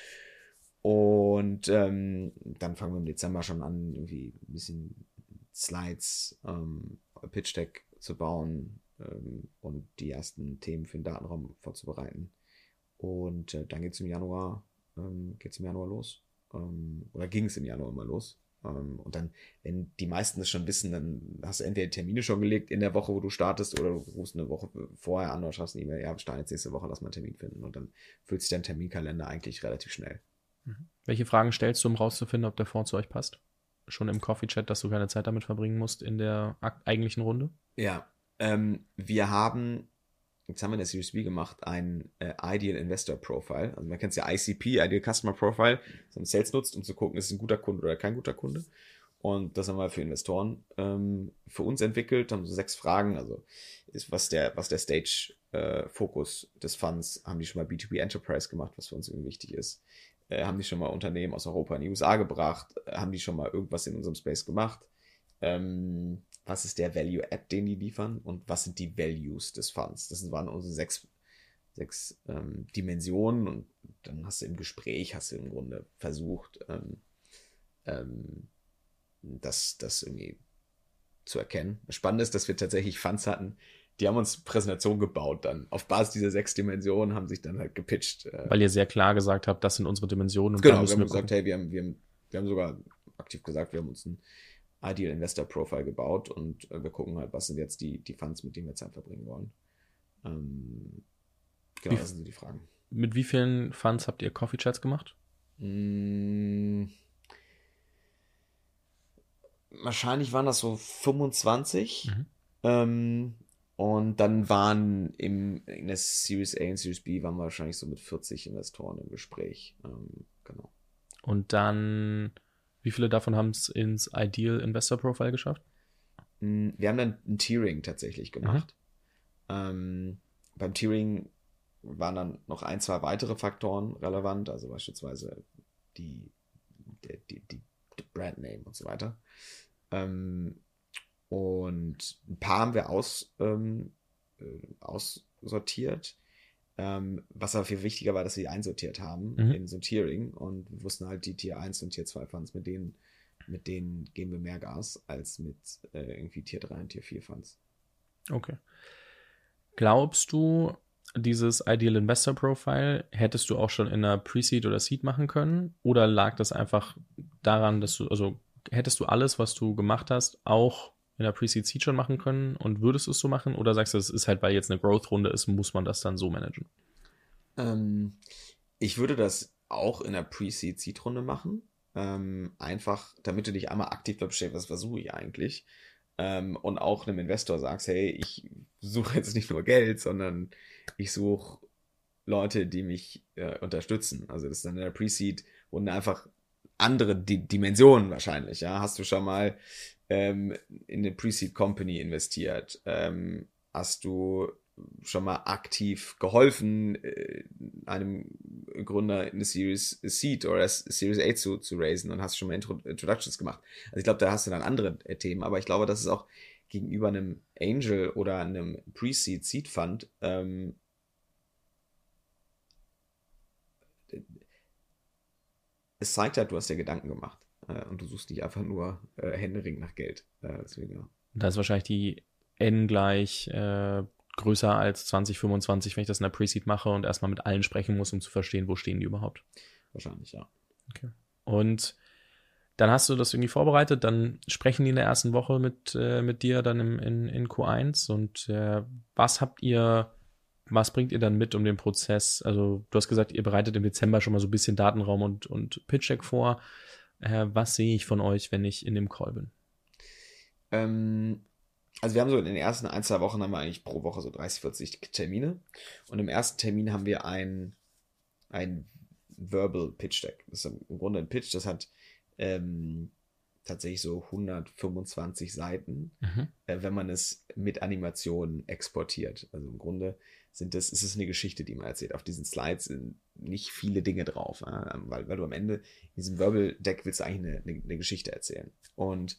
Und dann fangen wir im Dezember schon an, irgendwie ein bisschen Slides, Pitch Deck zu bauen und die ersten Themen für den Datenraum vorzubereiten. Und dann geht es im Januar los. Oder ging es im Januar immer los. Und dann, wenn die meisten das schon wissen, dann hast du entweder Termine schon gelegt in der Woche, wo du startest, oder du rufst eine Woche vorher an oder schreibst eine E-Mail, ja, wir starten jetzt nächste Woche, lass mal einen Termin finden. Und dann füllt sich dein Terminkalender eigentlich relativ schnell. Welche Fragen stellst du, um rauszufinden, ob der Fonds zu euch passt? Schon im Coffee-Chat, dass du keine Zeit damit verbringen musst in der eigentlichen Runde? Ja, jetzt haben wir in der Series B gemacht, ein Ideal Investor Profile. Also man kennt es ja ICP, Ideal Customer Profile, das man Sales nutzt, um zu gucken, ist es ein guter Kunde oder kein guter Kunde. Und das haben wir für Investoren für uns entwickelt, haben so 6 Fragen, also ist was der Stage-Fokus des Funds, haben die schon mal B2B Enterprise gemacht, was für uns irgendwie wichtig ist. Haben die schon mal Unternehmen aus Europa in die USA gebracht? Haben die schon mal irgendwas in unserem Space gemacht? Was ist der Value-Add, den die liefern? Und was sind die Values des Funds? Das waren unsere 6 Dimensionen. Und dann hast du im Gespräch, im Grunde versucht, das irgendwie zu erkennen. Das Spannende ist, dass wir tatsächlich Funds hatten, die haben uns Präsentation gebaut dann. Auf Basis dieser 6 Dimensionen haben sich dann halt gepitcht. Weil ihr sehr klar gesagt habt, das sind unsere Dimensionen. Und genau, wir haben gesagt, hey, wir haben sogar aktiv gesagt, wir haben uns ein Ideal Investor Profile gebaut und wir gucken halt, was sind jetzt die Funds, mit denen wir Zeit verbringen wollen. Genau, das sind so die Fragen. Mit wie vielen Funds habt ihr Coffee Chats gemacht? Wahrscheinlich waren das so 25. Und dann waren in der Series A und Series B waren wir wahrscheinlich so mit 40 Investoren im Gespräch. Genau. Und dann, wie viele davon haben es ins Ideal Investor Profile geschafft? Wir haben dann ein Tiering tatsächlich gemacht. Beim Tiering waren dann noch ein, zwei weitere Faktoren relevant, also beispielsweise die Brandname und so weiter. Und ein paar haben wir aussortiert. Was aber viel wichtiger war, dass wir die einsortiert haben in so ein Tiering, und wir wussten halt, die Tier 1 und Tier 2 Funds, mit denen geben wir mehr Gas als mit irgendwie Tier 3 und Tier 4 Funds. Okay. Glaubst du, dieses Ideal Investor Profile hättest du auch schon in einer Pre-Seed oder Seed machen können? Oder lag das einfach daran, dass hättest du alles, was du gemacht hast, auch in der Pre-Seed Seed schon machen können und würdest du es so machen? Oder sagst du, es ist halt, weil jetzt eine Growth-Runde ist, muss man das dann so managen? Ich würde das auch in der Pre-Seed Seed Runde machen. Einfach, damit du dich einmal aktiv bleibst, was versuche ich eigentlich? Und auch einem Investor sagst, hey, ich suche jetzt nicht nur Geld, sondern ich suche Leute, die mich unterstützen. Also das ist dann in der Pre-Seed und einfach andere Dimensionen wahrscheinlich. Ja, hast du schon mal in eine Pre-Seed Company investiert? Hast du schon mal aktiv geholfen, einem Gründer in eine Series Seed oder Series A zu raisen, und hast schon mal Introductions gemacht? Also ich glaube, da hast du dann andere Themen, aber ich glaube, dass es auch gegenüber einem Angel oder einem Pre-Seed Seed Fund es zeigt halt, du hast dir Gedanken gemacht und du suchst nicht einfach nur händeringend nach Geld. Deswegen, ja. Da ist wahrscheinlich die N gleich größer als 2025, wenn ich das in der Pre-Seed mache und erstmal mit allen sprechen muss, um zu verstehen, wo stehen die überhaupt. Wahrscheinlich, ja. Okay. Und dann hast du das irgendwie vorbereitet, dann sprechen die in der ersten Woche mit dir dann in Q1 und was bringt ihr dann mit um den Prozess? Also du hast gesagt, ihr bereitet im Dezember schon mal so ein bisschen Datenraum und Pitch Deck vor. Was sehe ich von euch, wenn ich in dem Call bin? Also wir haben so in den ersten 1, 2 Wochen haben wir eigentlich pro Woche so 30, 40 Termine. Und im ersten Termin haben wir ein Verbal Pitch Deck. Das ist im Grunde ein Pitch, das hat tatsächlich so 125 Seiten, wenn man es mit Animationen exportiert. Also im Grunde ist es eine Geschichte, die man erzählt. Auf diesen Slides sind nicht viele Dinge drauf, weil du am Ende in diesem Verbal Deck willst du eigentlich eine Geschichte erzählen. Und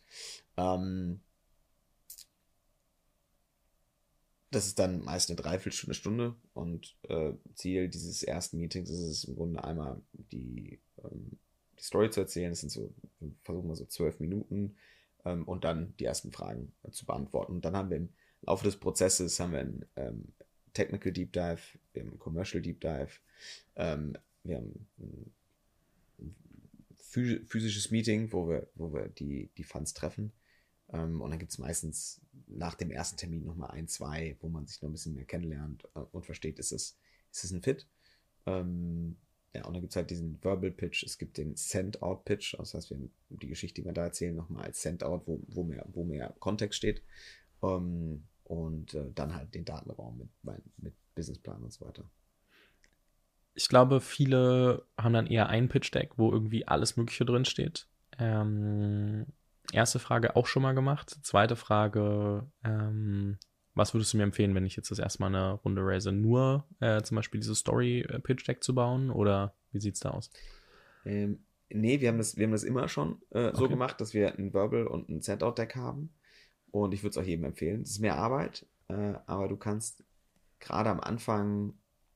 das ist dann meist eine Dreiviertelstunde, und Ziel dieses ersten Meetings ist es im Grunde einmal die Story zu erzählen. Das sind versuchen wir so 12 Minuten, und dann die ersten Fragen zu beantworten. Und dann haben wir im Laufe des Prozesses einen Technical Deep Dive, wir haben einen Commercial Deep Dive, wir haben ein physisches Meeting, wo wir die Funds treffen. Und dann gibt es meistens nach dem ersten Termin nochmal 1, 2, wo man sich noch ein bisschen mehr kennenlernt und versteht, ist es ein Fit. Ja, und dann gibt es halt diesen Verbal Pitch, es gibt den Send-Out-Pitch, das heißt, wir haben die Geschichte, die wir da erzählen, nochmal als Send-Out, wo mehr Kontext steht. Und dann halt den Datenraum mit Businessplan und so weiter. Ich glaube, viele haben dann eher ein Pitch-Deck, wo irgendwie alles Mögliche drin steht. Erste Frage auch schon mal gemacht. Zweite Frage, was würdest du mir empfehlen, wenn ich jetzt das erste Mal eine Runde raise? Nur zum Beispiel dieses Story-Pitch-Deck zu bauen, oder wie sieht es da aus? Nee, wir haben das immer schon so gemacht, dass wir ein Verbal und ein Send-Out-Deck haben. Und ich würde es auch jedem empfehlen. Es ist mehr Arbeit, aber du kannst gerade am Anfang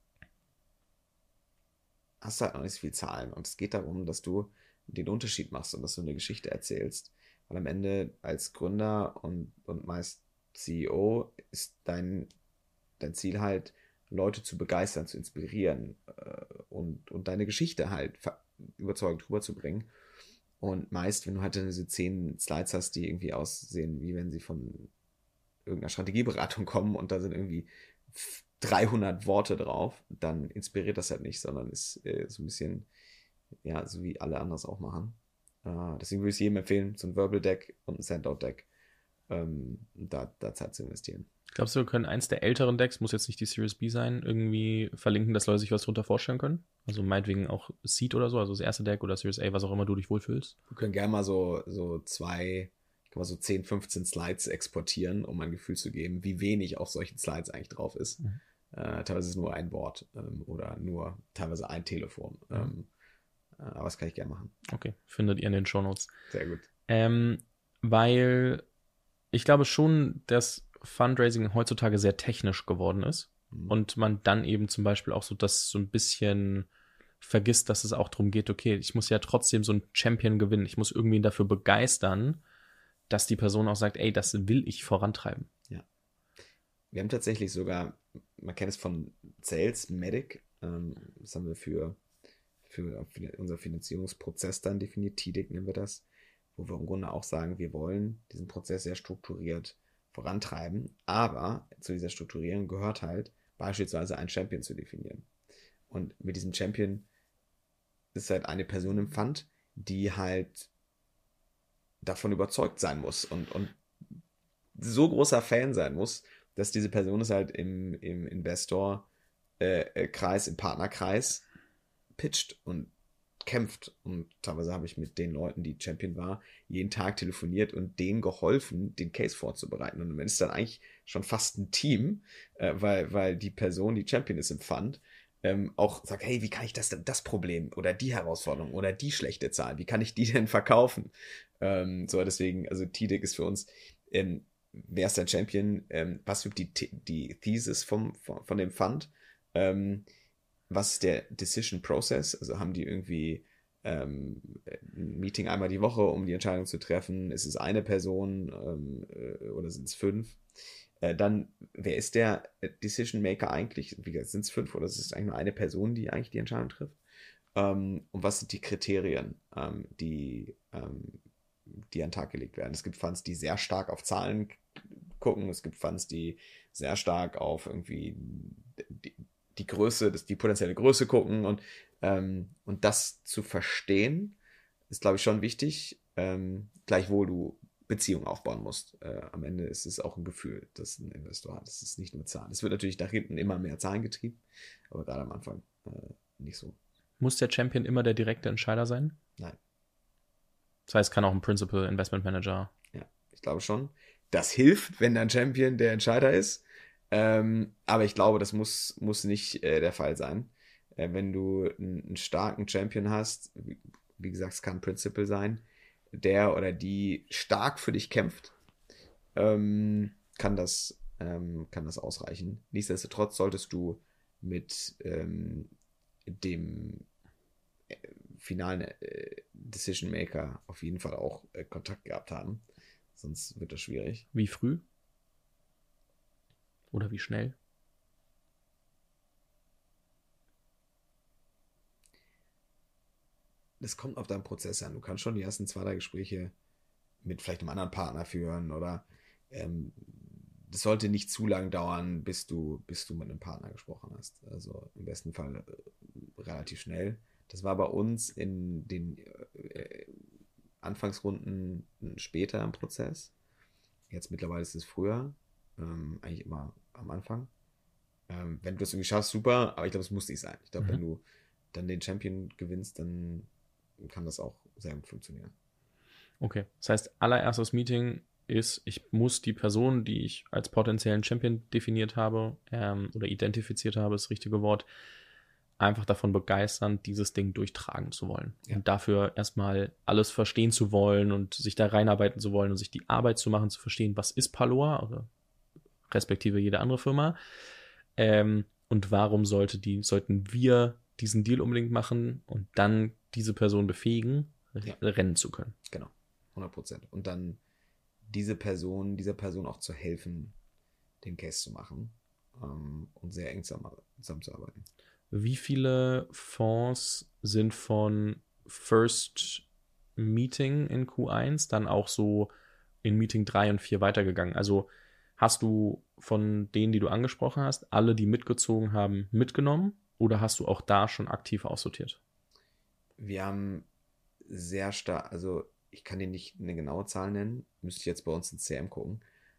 hast du halt noch nicht so viel Zahlen. Und es geht darum, dass du den Unterschied machst und dass du eine Geschichte erzählst. Weil am Ende als Gründer und meist CEO ist dein Ziel halt, Leute zu begeistern, zu inspirieren und deine Geschichte halt überzeugend rüberzubringen. Und meist, wenn du halt diese 10 Slides hast, die irgendwie aussehen, wie wenn sie von irgendeiner Strategieberatung kommen und da sind irgendwie 300 Worte drauf, dann inspiriert das halt nicht, sondern ist so ein bisschen, ja, so wie alle anderen es auch machen. Deswegen würde ich es jedem empfehlen, so ein Verbal Deck und ein Send-Out Deck. da Zeit zu investieren. Glaubst du, wir können eins der älteren Decks, muss jetzt nicht die Series B sein, irgendwie verlinken, dass Leute sich was drunter vorstellen können? Also meinetwegen auch Seed oder so, also das erste Deck oder Series A, was auch immer du dich wohlfühlst. Wir können gerne mal so 10, 15 Slides exportieren, um ein Gefühl zu geben, wie wenig auf solchen Slides eigentlich drauf ist. Mhm. Teilweise ist es nur ein Wort oder nur teilweise ein Telefon. Aber das kann ich gerne machen. Okay, findet ihr in den Shownotes. Sehr gut. Weil ich glaube schon, dass Fundraising heutzutage sehr technisch geworden ist und man dann eben zum Beispiel auch so das so ein bisschen vergisst, dass es auch darum geht, okay, ich muss ja trotzdem so einen Champion gewinnen. Ich muss irgendwie dafür begeistern, dass die Person auch sagt, ey, das will ich vorantreiben. Ja. Wir haben tatsächlich sogar, man kennt es von Sales Medic, das haben wir für unser Finanzierungsprozess dann definiert, TDIC nennen wir das, wo wir im Grunde auch sagen, wir wollen diesen Prozess sehr strukturiert vorantreiben, aber zu dieser Strukturierung gehört halt beispielsweise einen Champion zu definieren. Und mit diesem Champion ist halt eine Person im Fund, die halt davon überzeugt sein muss und so großer Fan sein muss, dass diese Person es halt im Investor-Kreis, im Partnerkreis pitcht und kämpft. Und teilweise habe ich mit den Leuten, die Champion war, jeden Tag telefoniert und denen geholfen, den Case vorzubereiten. Und man ist dann eigentlich schon fast ein Team, weil die Person, die Champion ist im Fund, auch sagt, hey, wie kann ich das Problem oder die Herausforderung oder die schlechte Zahl, wie kann ich die denn verkaufen? Deswegen, also TDIC ist für uns, wer ist der Champion? Was wird die Thesis von dem Fund? Was ist der Decision Process? Also haben die irgendwie ein Meeting einmal die Woche, um die Entscheidung zu treffen? Ist es eine Person oder sind es 5? Dann, wer ist der Decision Maker eigentlich? Wie gesagt, sind es 5 oder ist es eigentlich nur eine Person, die eigentlich die Entscheidung trifft? Und was sind die Kriterien, die an den Tag gelegt werden? Es gibt Funds, die sehr stark auf Zahlen gucken. Es gibt Funds, die sehr stark auf irgendwie die Größe, die potenzielle Größe gucken und das zu verstehen, ist, glaube ich, schon wichtig, gleichwohl du Beziehungen aufbauen musst. Am Ende ist es auch ein Gefühl, das ein Investor hat. Es ist nicht nur Zahlen. Es wird natürlich nach hinten immer mehr Zahlen getrieben, aber gerade am Anfang nicht so. Muss der Champion immer der direkte Entscheider sein? Nein. Das heißt, kann auch ein Principal Investment Manager. Ja, ich glaube schon. Das hilft, wenn dein Champion der Entscheider ist. Aber ich glaube, das muss nicht der Fall sein. Wenn du einen starken Champion hast, wie gesagt, es kann ein Principal sein, der oder die stark für dich kämpft, kann das ausreichen. Nichtsdestotrotz solltest du mit dem finalen Decision Maker auf jeden Fall auch Kontakt gehabt haben. Sonst wird das schwierig. Wie früh? Oder wie schnell? Das kommt auf deinen Prozess an. Du kannst schon die ersten 2, 3 Gespräche mit vielleicht einem anderen Partner führen oder das sollte nicht zu lang dauern, bis du mit einem Partner gesprochen hast. Also im besten Fall relativ schnell. Das war bei uns in den Anfangsrunden später im Prozess. Jetzt mittlerweile ist es früher. Eigentlich immer am Anfang. Wenn du das irgendwie schaffst, super, aber ich glaube, es muss nicht sein. Ich glaube, wenn du dann den Champion gewinnst, dann kann das auch sehr gut funktionieren. Okay, das heißt, allererstes Meeting ist, ich muss die Person, die ich als potenziellen Champion definiert habe oder identifiziert habe, ist das richtige Wort, einfach davon begeistern, dieses Ding durchtragen zu wollen. Ja. Und dafür erstmal alles verstehen zu wollen und sich da reinarbeiten zu wollen und sich die Arbeit zu machen, zu verstehen, was ist Paloa oder respektive jede andere Firma und warum sollten wir diesen Deal unbedingt machen und dann diese Person befähigen, rennen zu können. Genau, 100%. Und dann dieser Person auch zu helfen, den Case zu machen und sehr eng zusammenzuarbeiten. Wie viele Fonds sind von First Meeting in Q1 dann auch so in Meeting 3 und 4 weitergegangen? Also hast du von denen, die du angesprochen hast, alle, die mitgezogen haben, mitgenommen oder hast du auch da schon aktiv aussortiert? Wir haben sehr stark, also ich kann dir nicht eine genaue Zahl nennen, müsste ich jetzt bei uns ins CM gucken.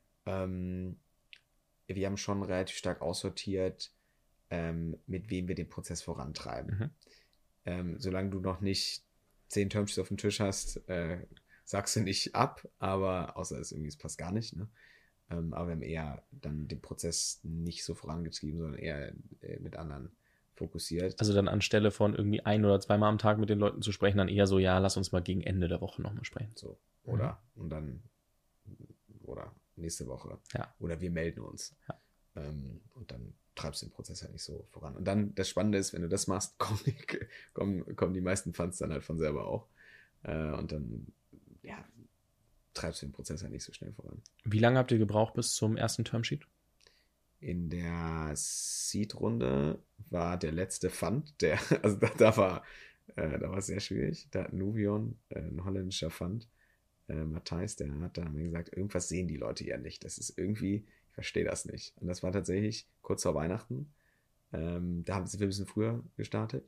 Wir haben schon relativ stark aussortiert, mit wem wir den Prozess vorantreiben. Solange du noch nicht 10 Termsheets auf dem Tisch hast, sagst du nicht ab, aber außer es passt gar nicht, ne? Aber wir haben eher dann den Prozess nicht so vorangetrieben, sondern eher mit anderen fokussiert. Also dann anstelle von irgendwie 1 oder 2 Mal am Tag mit den Leuten zu sprechen, dann eher so, ja, lass uns mal gegen Ende der Woche nochmal sprechen. So, oder und dann oder nächste Woche. Ja. Oder wir melden uns. Ja. Und dann treibst du den Prozess halt nicht so voran. Und dann, das Spannende ist, wenn du das machst, kommen die meisten Funds dann halt von selber auch. Und dann, ja, treibst du den Prozess halt nicht so schnell voran. Wie lange habt ihr gebraucht bis zum ersten Termsheet? In der Seed-Runde war der letzte Fund, also da war es sehr schwierig. Da hat Nuvion, ein holländischer Fund, Matthijs, der hat dann gesagt, irgendwas sehen die Leute ja nicht. Das ist irgendwie, ich verstehe das nicht. Und das war tatsächlich kurz vor Weihnachten. Da sind wir ein bisschen früher gestartet.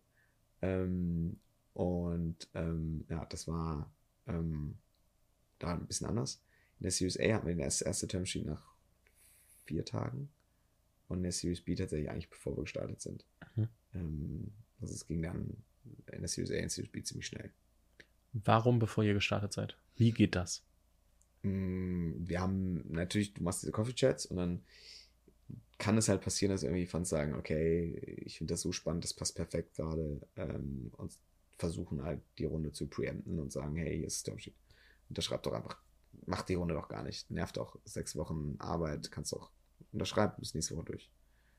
Ja, das war da ein bisschen anders. In der Series A hatten wir das erste Termsheet nach 4 Tagen. Und in der Series B tatsächlich eigentlich bevor wir gestartet sind. Also es ging dann in der Series A und Series B ziemlich schnell. Warum bevor ihr gestartet seid? Wie geht das? Wir haben natürlich, du machst diese Coffee-Chats und dann kann es halt passieren, dass irgendwie Fans sagen, okay, ich finde das so spannend, das passt perfekt gerade, und versuchen halt die Runde zu preempten und sagen, hey, hier ist das Termsheet. Unterschreib doch einfach, mach die Runde doch gar nicht. Nervt auch 6 Wochen Arbeit, kannst doch unterschreiben, bis nächste Woche durch.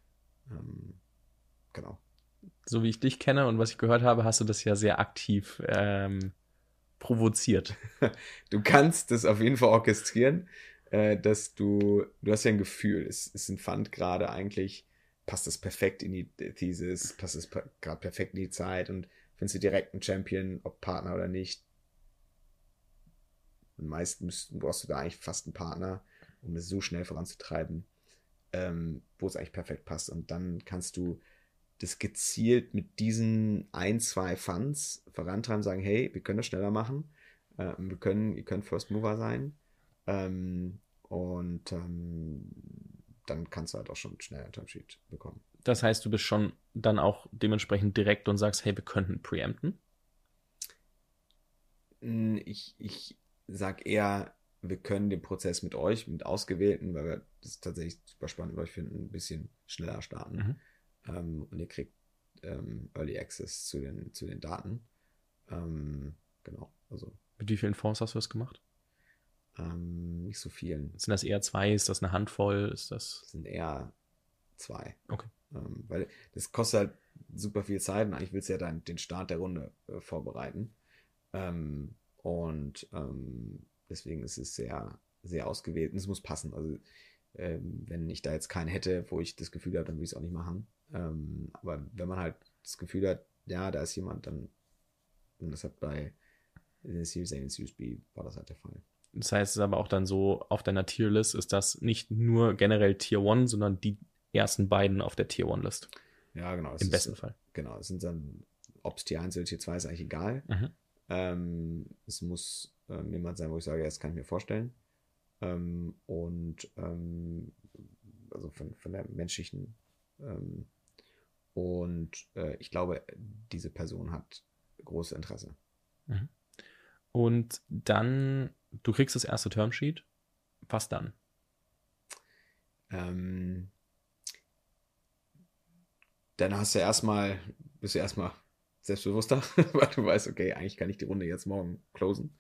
Genau. So wie ich dich kenne und was ich gehört habe, hast du das ja sehr aktiv provoziert. Du kannst das auf jeden Fall orchestrieren, dass du hast ja ein Gefühl, es ist ein Fund gerade eigentlich, passt das perfekt in die Thesis, passt es gerade perfekt in die Zeit und findest du direkt einen Champion, ob Partner oder nicht. Und meist brauchst du da eigentlich fast einen Partner, um das so schnell voranzutreiben, wo es eigentlich perfekt passt. Und dann kannst du das gezielt mit diesen 1, 2 Funds vorantreiben, sagen, hey, wir können das schneller machen. Ihr könnt First Mover sein. Dann kannst du halt auch schon schnell ein Termsheet bekommen. Das heißt, du bist schon dann auch dementsprechend direkt und sagst, hey, wir könnten preempten? Ich sag eher, wir können den Prozess mit euch, mit Ausgewählten, weil wir das tatsächlich super spannend mit euch finden, ein bisschen schneller starten. Und ihr kriegt Early Access zu den Daten. Genau. Also, mit wie vielen Fonds hast du das gemacht? Nicht so vielen. Sind das eher 2? Ist das eine Handvoll? Das sind eher 2. Okay. Weil das kostet halt super viel Zeit und eigentlich willst du ja dann den Start der Runde vorbereiten. Deswegen ist es sehr, sehr ausgewählt und es muss passen. Also wenn ich da jetzt keinen hätte, wo ich das Gefühl habe, dann würde ich es auch nicht machen. Aber wenn man halt das Gefühl hat, ja, da ist jemand, dann und das hat bei der Series A und Series B war das halt der Fall. Das heißt, es ist aber auch dann so, auf deiner Tierlist ist das nicht nur generell Tier 1, sondern die ersten beiden auf der Tier 1-List. Ja, genau. Im besten Fall. Genau, es sind dann, ob es Tier 1 oder Tier 2 ist eigentlich egal. Es muss jemand sein, wo ich sage, ja, das kann ich mir vorstellen. Also von der menschlichen ich glaube, diese Person hat großes Interesse. Und dann, du kriegst das erste Termsheet. Was dann? Dann bist du erstmal selbstbewusster, weil du weißt, okay, eigentlich kann ich die Runde jetzt morgen closen.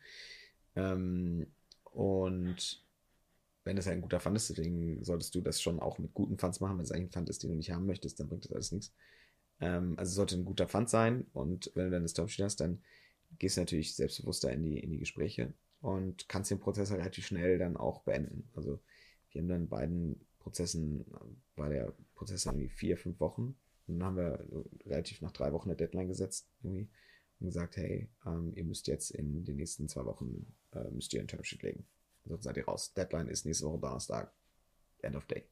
Und wenn es ein guter Fund ist, deswegen solltest du das schon auch mit guten Funds machen. Wenn es eigentlich ein Fund ist, den du nicht haben möchtest, dann bringt das alles nichts. Also es sollte ein guter Fund sein und wenn du dann das Termsheet hast, dann gehst du natürlich selbstbewusster in die Gespräche und kannst den Prozess relativ schnell dann auch beenden. Also wir haben dann in beiden Prozessen, war der Prozess irgendwie 4, 5 Wochen. Und dann haben wir relativ nach 3 Wochen eine Deadline gesetzt irgendwie und gesagt, hey, ihr müsst jetzt in den nächsten 2 Wochen müsst ihr ein Termsheet legen. Sonst seid ihr raus. Deadline ist nächste Woche Donnerstag. End of day.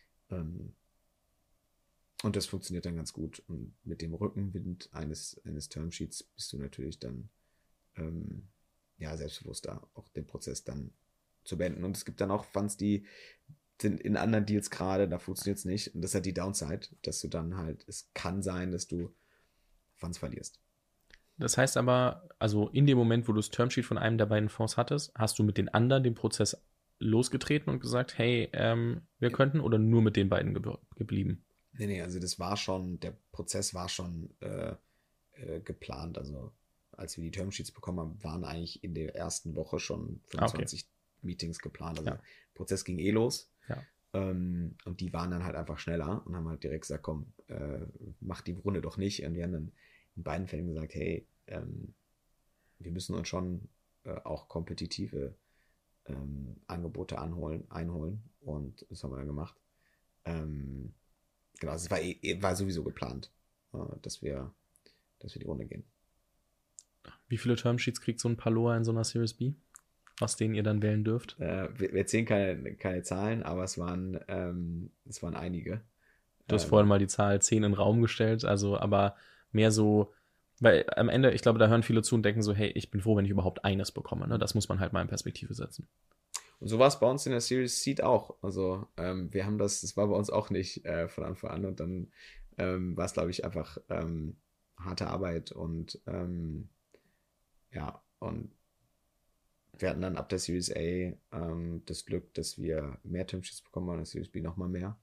Und das funktioniert dann ganz gut. Und mit dem Rückenwind eines Termsheets bist du natürlich dann ja, selbstbewusster auch den Prozess dann zu beenden. Und es gibt dann auch Funds, die sind in anderen Deals gerade, da funktioniert es nicht. Und das ist halt die Downside, dass du dann halt, es kann sein, dass du Funds verlierst. Das heißt aber, also in dem Moment, wo du das Termsheet von einem der beiden Fonds hattest, hast du mit den anderen den Prozess losgetreten und gesagt, hey, wir könnten, oder nur mit den beiden geblieben? Nee, also das war schon, der Prozess war schon geplant. Also als wir die Termsheets bekommen haben, waren eigentlich in der ersten Woche schon 25 Meetings geplant. Also der Prozess ging los. Ja. Und die waren dann halt einfach schneller und haben halt direkt gesagt, komm, mach die Runde doch nicht. Und wir haben dann in beiden Fällen gesagt, hey, wir müssen uns schon auch kompetitive Angebote einholen. Und das haben wir dann gemacht. Genau, es war sowieso geplant, dass wir die Runde gehen. Wie viele Termsheets kriegt so ein Paloa in so einer Series B? Aus denen ihr dann wählen dürft? Wir erzählen keine Zahlen, aber es waren einige. Du hast vorhin mal die Zahl 10 in den Raum gestellt, also aber mehr so, weil am Ende, ich glaube, da hören viele zu und denken so, hey, ich bin froh, wenn ich überhaupt eines bekomme. Ne? Das muss man halt mal in Perspektive setzen. Und so war es bei uns in der Series Seed auch. Also wir haben das war bei uns auch nicht von Anfang an. Und dann war es, glaube ich, einfach harte Arbeit und ja, und wir hatten dann ab der Series A das Glück, dass wir mehr Termsheets bekommen haben, in der Series B nochmal mehr.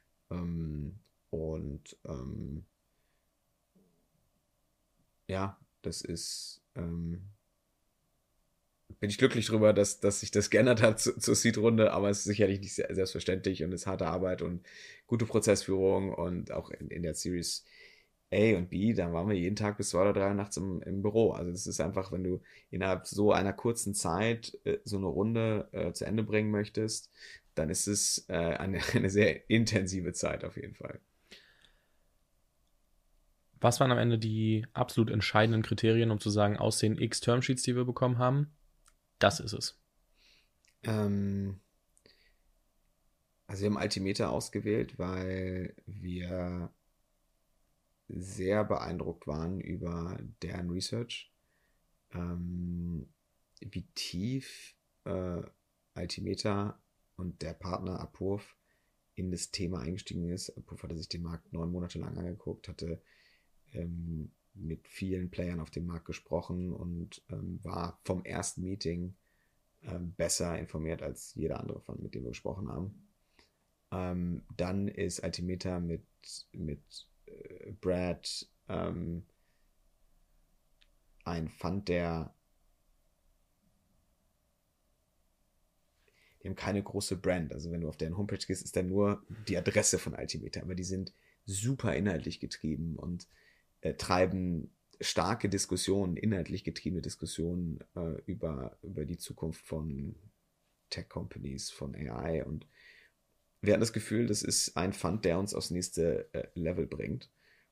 Ja, das ist bin ich glücklich drüber, dass sich das geändert hat zur Seed-Runde, aber es ist sicherlich nicht selbstverständlich und es ist harte Arbeit und gute Prozessführung und auch in der Series A und B, da waren wir jeden Tag bis 2 oder 3 Uhr nachts im Büro. Also das ist einfach, wenn du innerhalb so einer kurzen Zeit so eine Runde zu Ende bringen möchtest, dann ist es eine sehr intensive Zeit auf jeden Fall. Was waren am Ende die absolut entscheidenden Kriterien, um zu sagen, aus den X Termsheets, die wir bekommen haben, das ist es? Also wir haben Altimeter ausgewählt, weil wir sehr beeindruckt waren über deren Research, wie tief Altimeter und der Partner Apurv in das Thema eingestiegen ist. Apurv hatte sich den Markt 9 Monate lang angeguckt, hatte mit vielen Playern auf dem Markt gesprochen und war vom ersten Meeting besser informiert als jeder andere Fund, mit dem wir gesprochen haben. Dann ist Altimeter mit Brad ein Fund, die haben keine große Brand. Also wenn du auf deren Homepage gehst, ist da nur die Adresse von Altimeter. Aber die sind super inhaltlich getrieben und treiben starke Diskussionen, inhaltlich getriebene Diskussionen über die Zukunft von Tech-Companies, von AI. Und wir hatten das Gefühl, das ist ein Fund, der uns aufs nächste Level bringt.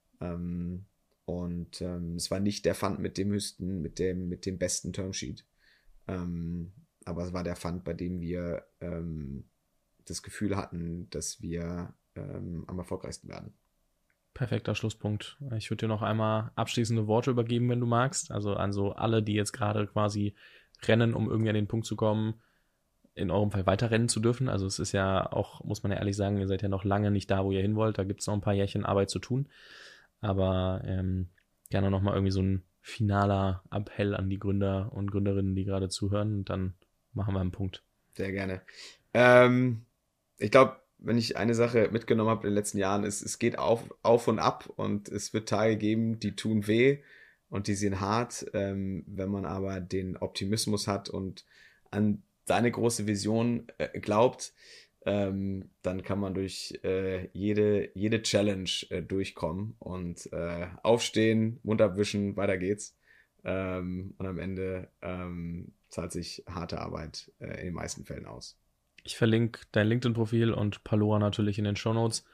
Es war nicht der Fund mit dem höchsten, mit dem besten Termsheet. Aber es war der Fund, bei dem wir das Gefühl hatten, dass wir am erfolgreichsten werden. Perfekter Schlusspunkt. Ich würde dir noch einmal abschließende Worte übergeben, wenn du magst. Also an so alle, die jetzt gerade quasi rennen, um irgendwie an den Punkt zu kommen, in eurem Fall weiterrennen zu dürfen. Also es ist ja auch, muss man ja ehrlich sagen, ihr seid ja noch lange nicht da, wo ihr hin wollt. Da gibt es noch ein paar Jährchen Arbeit zu tun. Aber gerne nochmal irgendwie so ein finaler Appell an die Gründer und Gründerinnen, die gerade zuhören. Und dann machen wir einen Punkt. Sehr gerne. Ich glaube, wenn ich eine Sache mitgenommen habe in den letzten Jahren, ist, es geht auf und ab und es wird Tage geben, die tun weh und die sind hart. Wenn man aber den Optimismus hat und an seine große Vision glaubt, dann kann man durch jede Challenge durchkommen und aufstehen, Mund abwischen, weiter geht's. Und am Ende zahlt sich harte Arbeit in den meisten Fällen aus. Ich verlinke dein LinkedIn-Profil und Paloa natürlich in den Shownotes.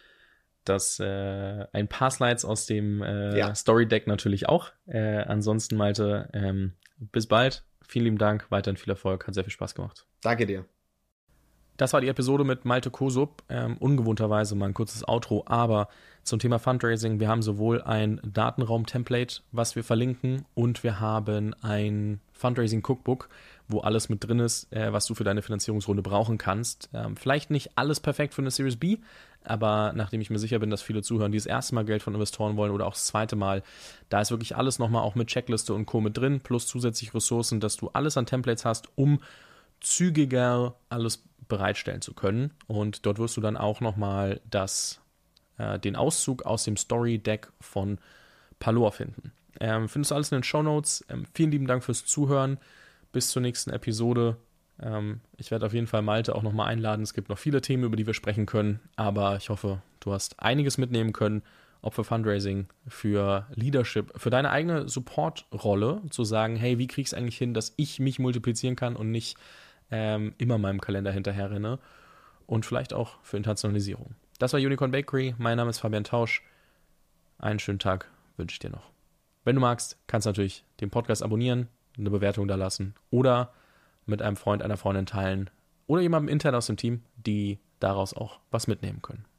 Ein paar Slides aus dem Story-Deck natürlich auch. Ansonsten, Malte, bis bald. Vielen lieben Dank, weiterhin viel Erfolg, hat sehr viel Spaß gemacht. Danke dir. Das war die Episode mit Malte Kosup. Ungewohnterweise mal ein kurzes Outro, aber zum Thema Fundraising. Wir haben sowohl ein Datenraum-Template, was wir verlinken, und wir haben ein Fundraising-Cookbook, wo alles mit drin ist, was du für deine Finanzierungsrunde brauchen kannst. Vielleicht nicht alles perfekt für eine Series B, aber nachdem ich mir sicher bin, dass viele zuhören, die das erste Mal Geld von Investoren wollen oder auch das zweite Mal, da ist wirklich alles nochmal auch mit Checkliste und Co. mit drin, plus zusätzlich Ressourcen, dass du alles an Templates hast, um zügiger alles bereitstellen zu können. Und dort wirst du dann auch nochmal den Auszug aus dem Story-Deck von Palor finden. Findest du alles in den Shownotes. Vielen lieben Dank fürs Zuhören. Bis zur nächsten Episode. Ich werde auf jeden Fall Malte auch nochmal einladen. Es gibt noch viele Themen, über die wir sprechen können, aber ich hoffe, du hast einiges mitnehmen können, ob für Fundraising, für Leadership, für deine eigene Support-Rolle, zu sagen, hey, wie kriege ich es eigentlich hin, dass ich mich multiplizieren kann und nicht immer meinem Kalender hinterher renne, und vielleicht auch für Internationalisierung. Das war Unicorn Bakery. Mein Name ist Fabian Tausch. Einen schönen Tag wünsche ich dir noch. Wenn du magst, kannst du natürlich den Podcast abonnieren, eine Bewertung da lassen oder mit einem Freund, einer Freundin teilen oder jemandem intern aus dem Team, die daraus auch was mitnehmen können.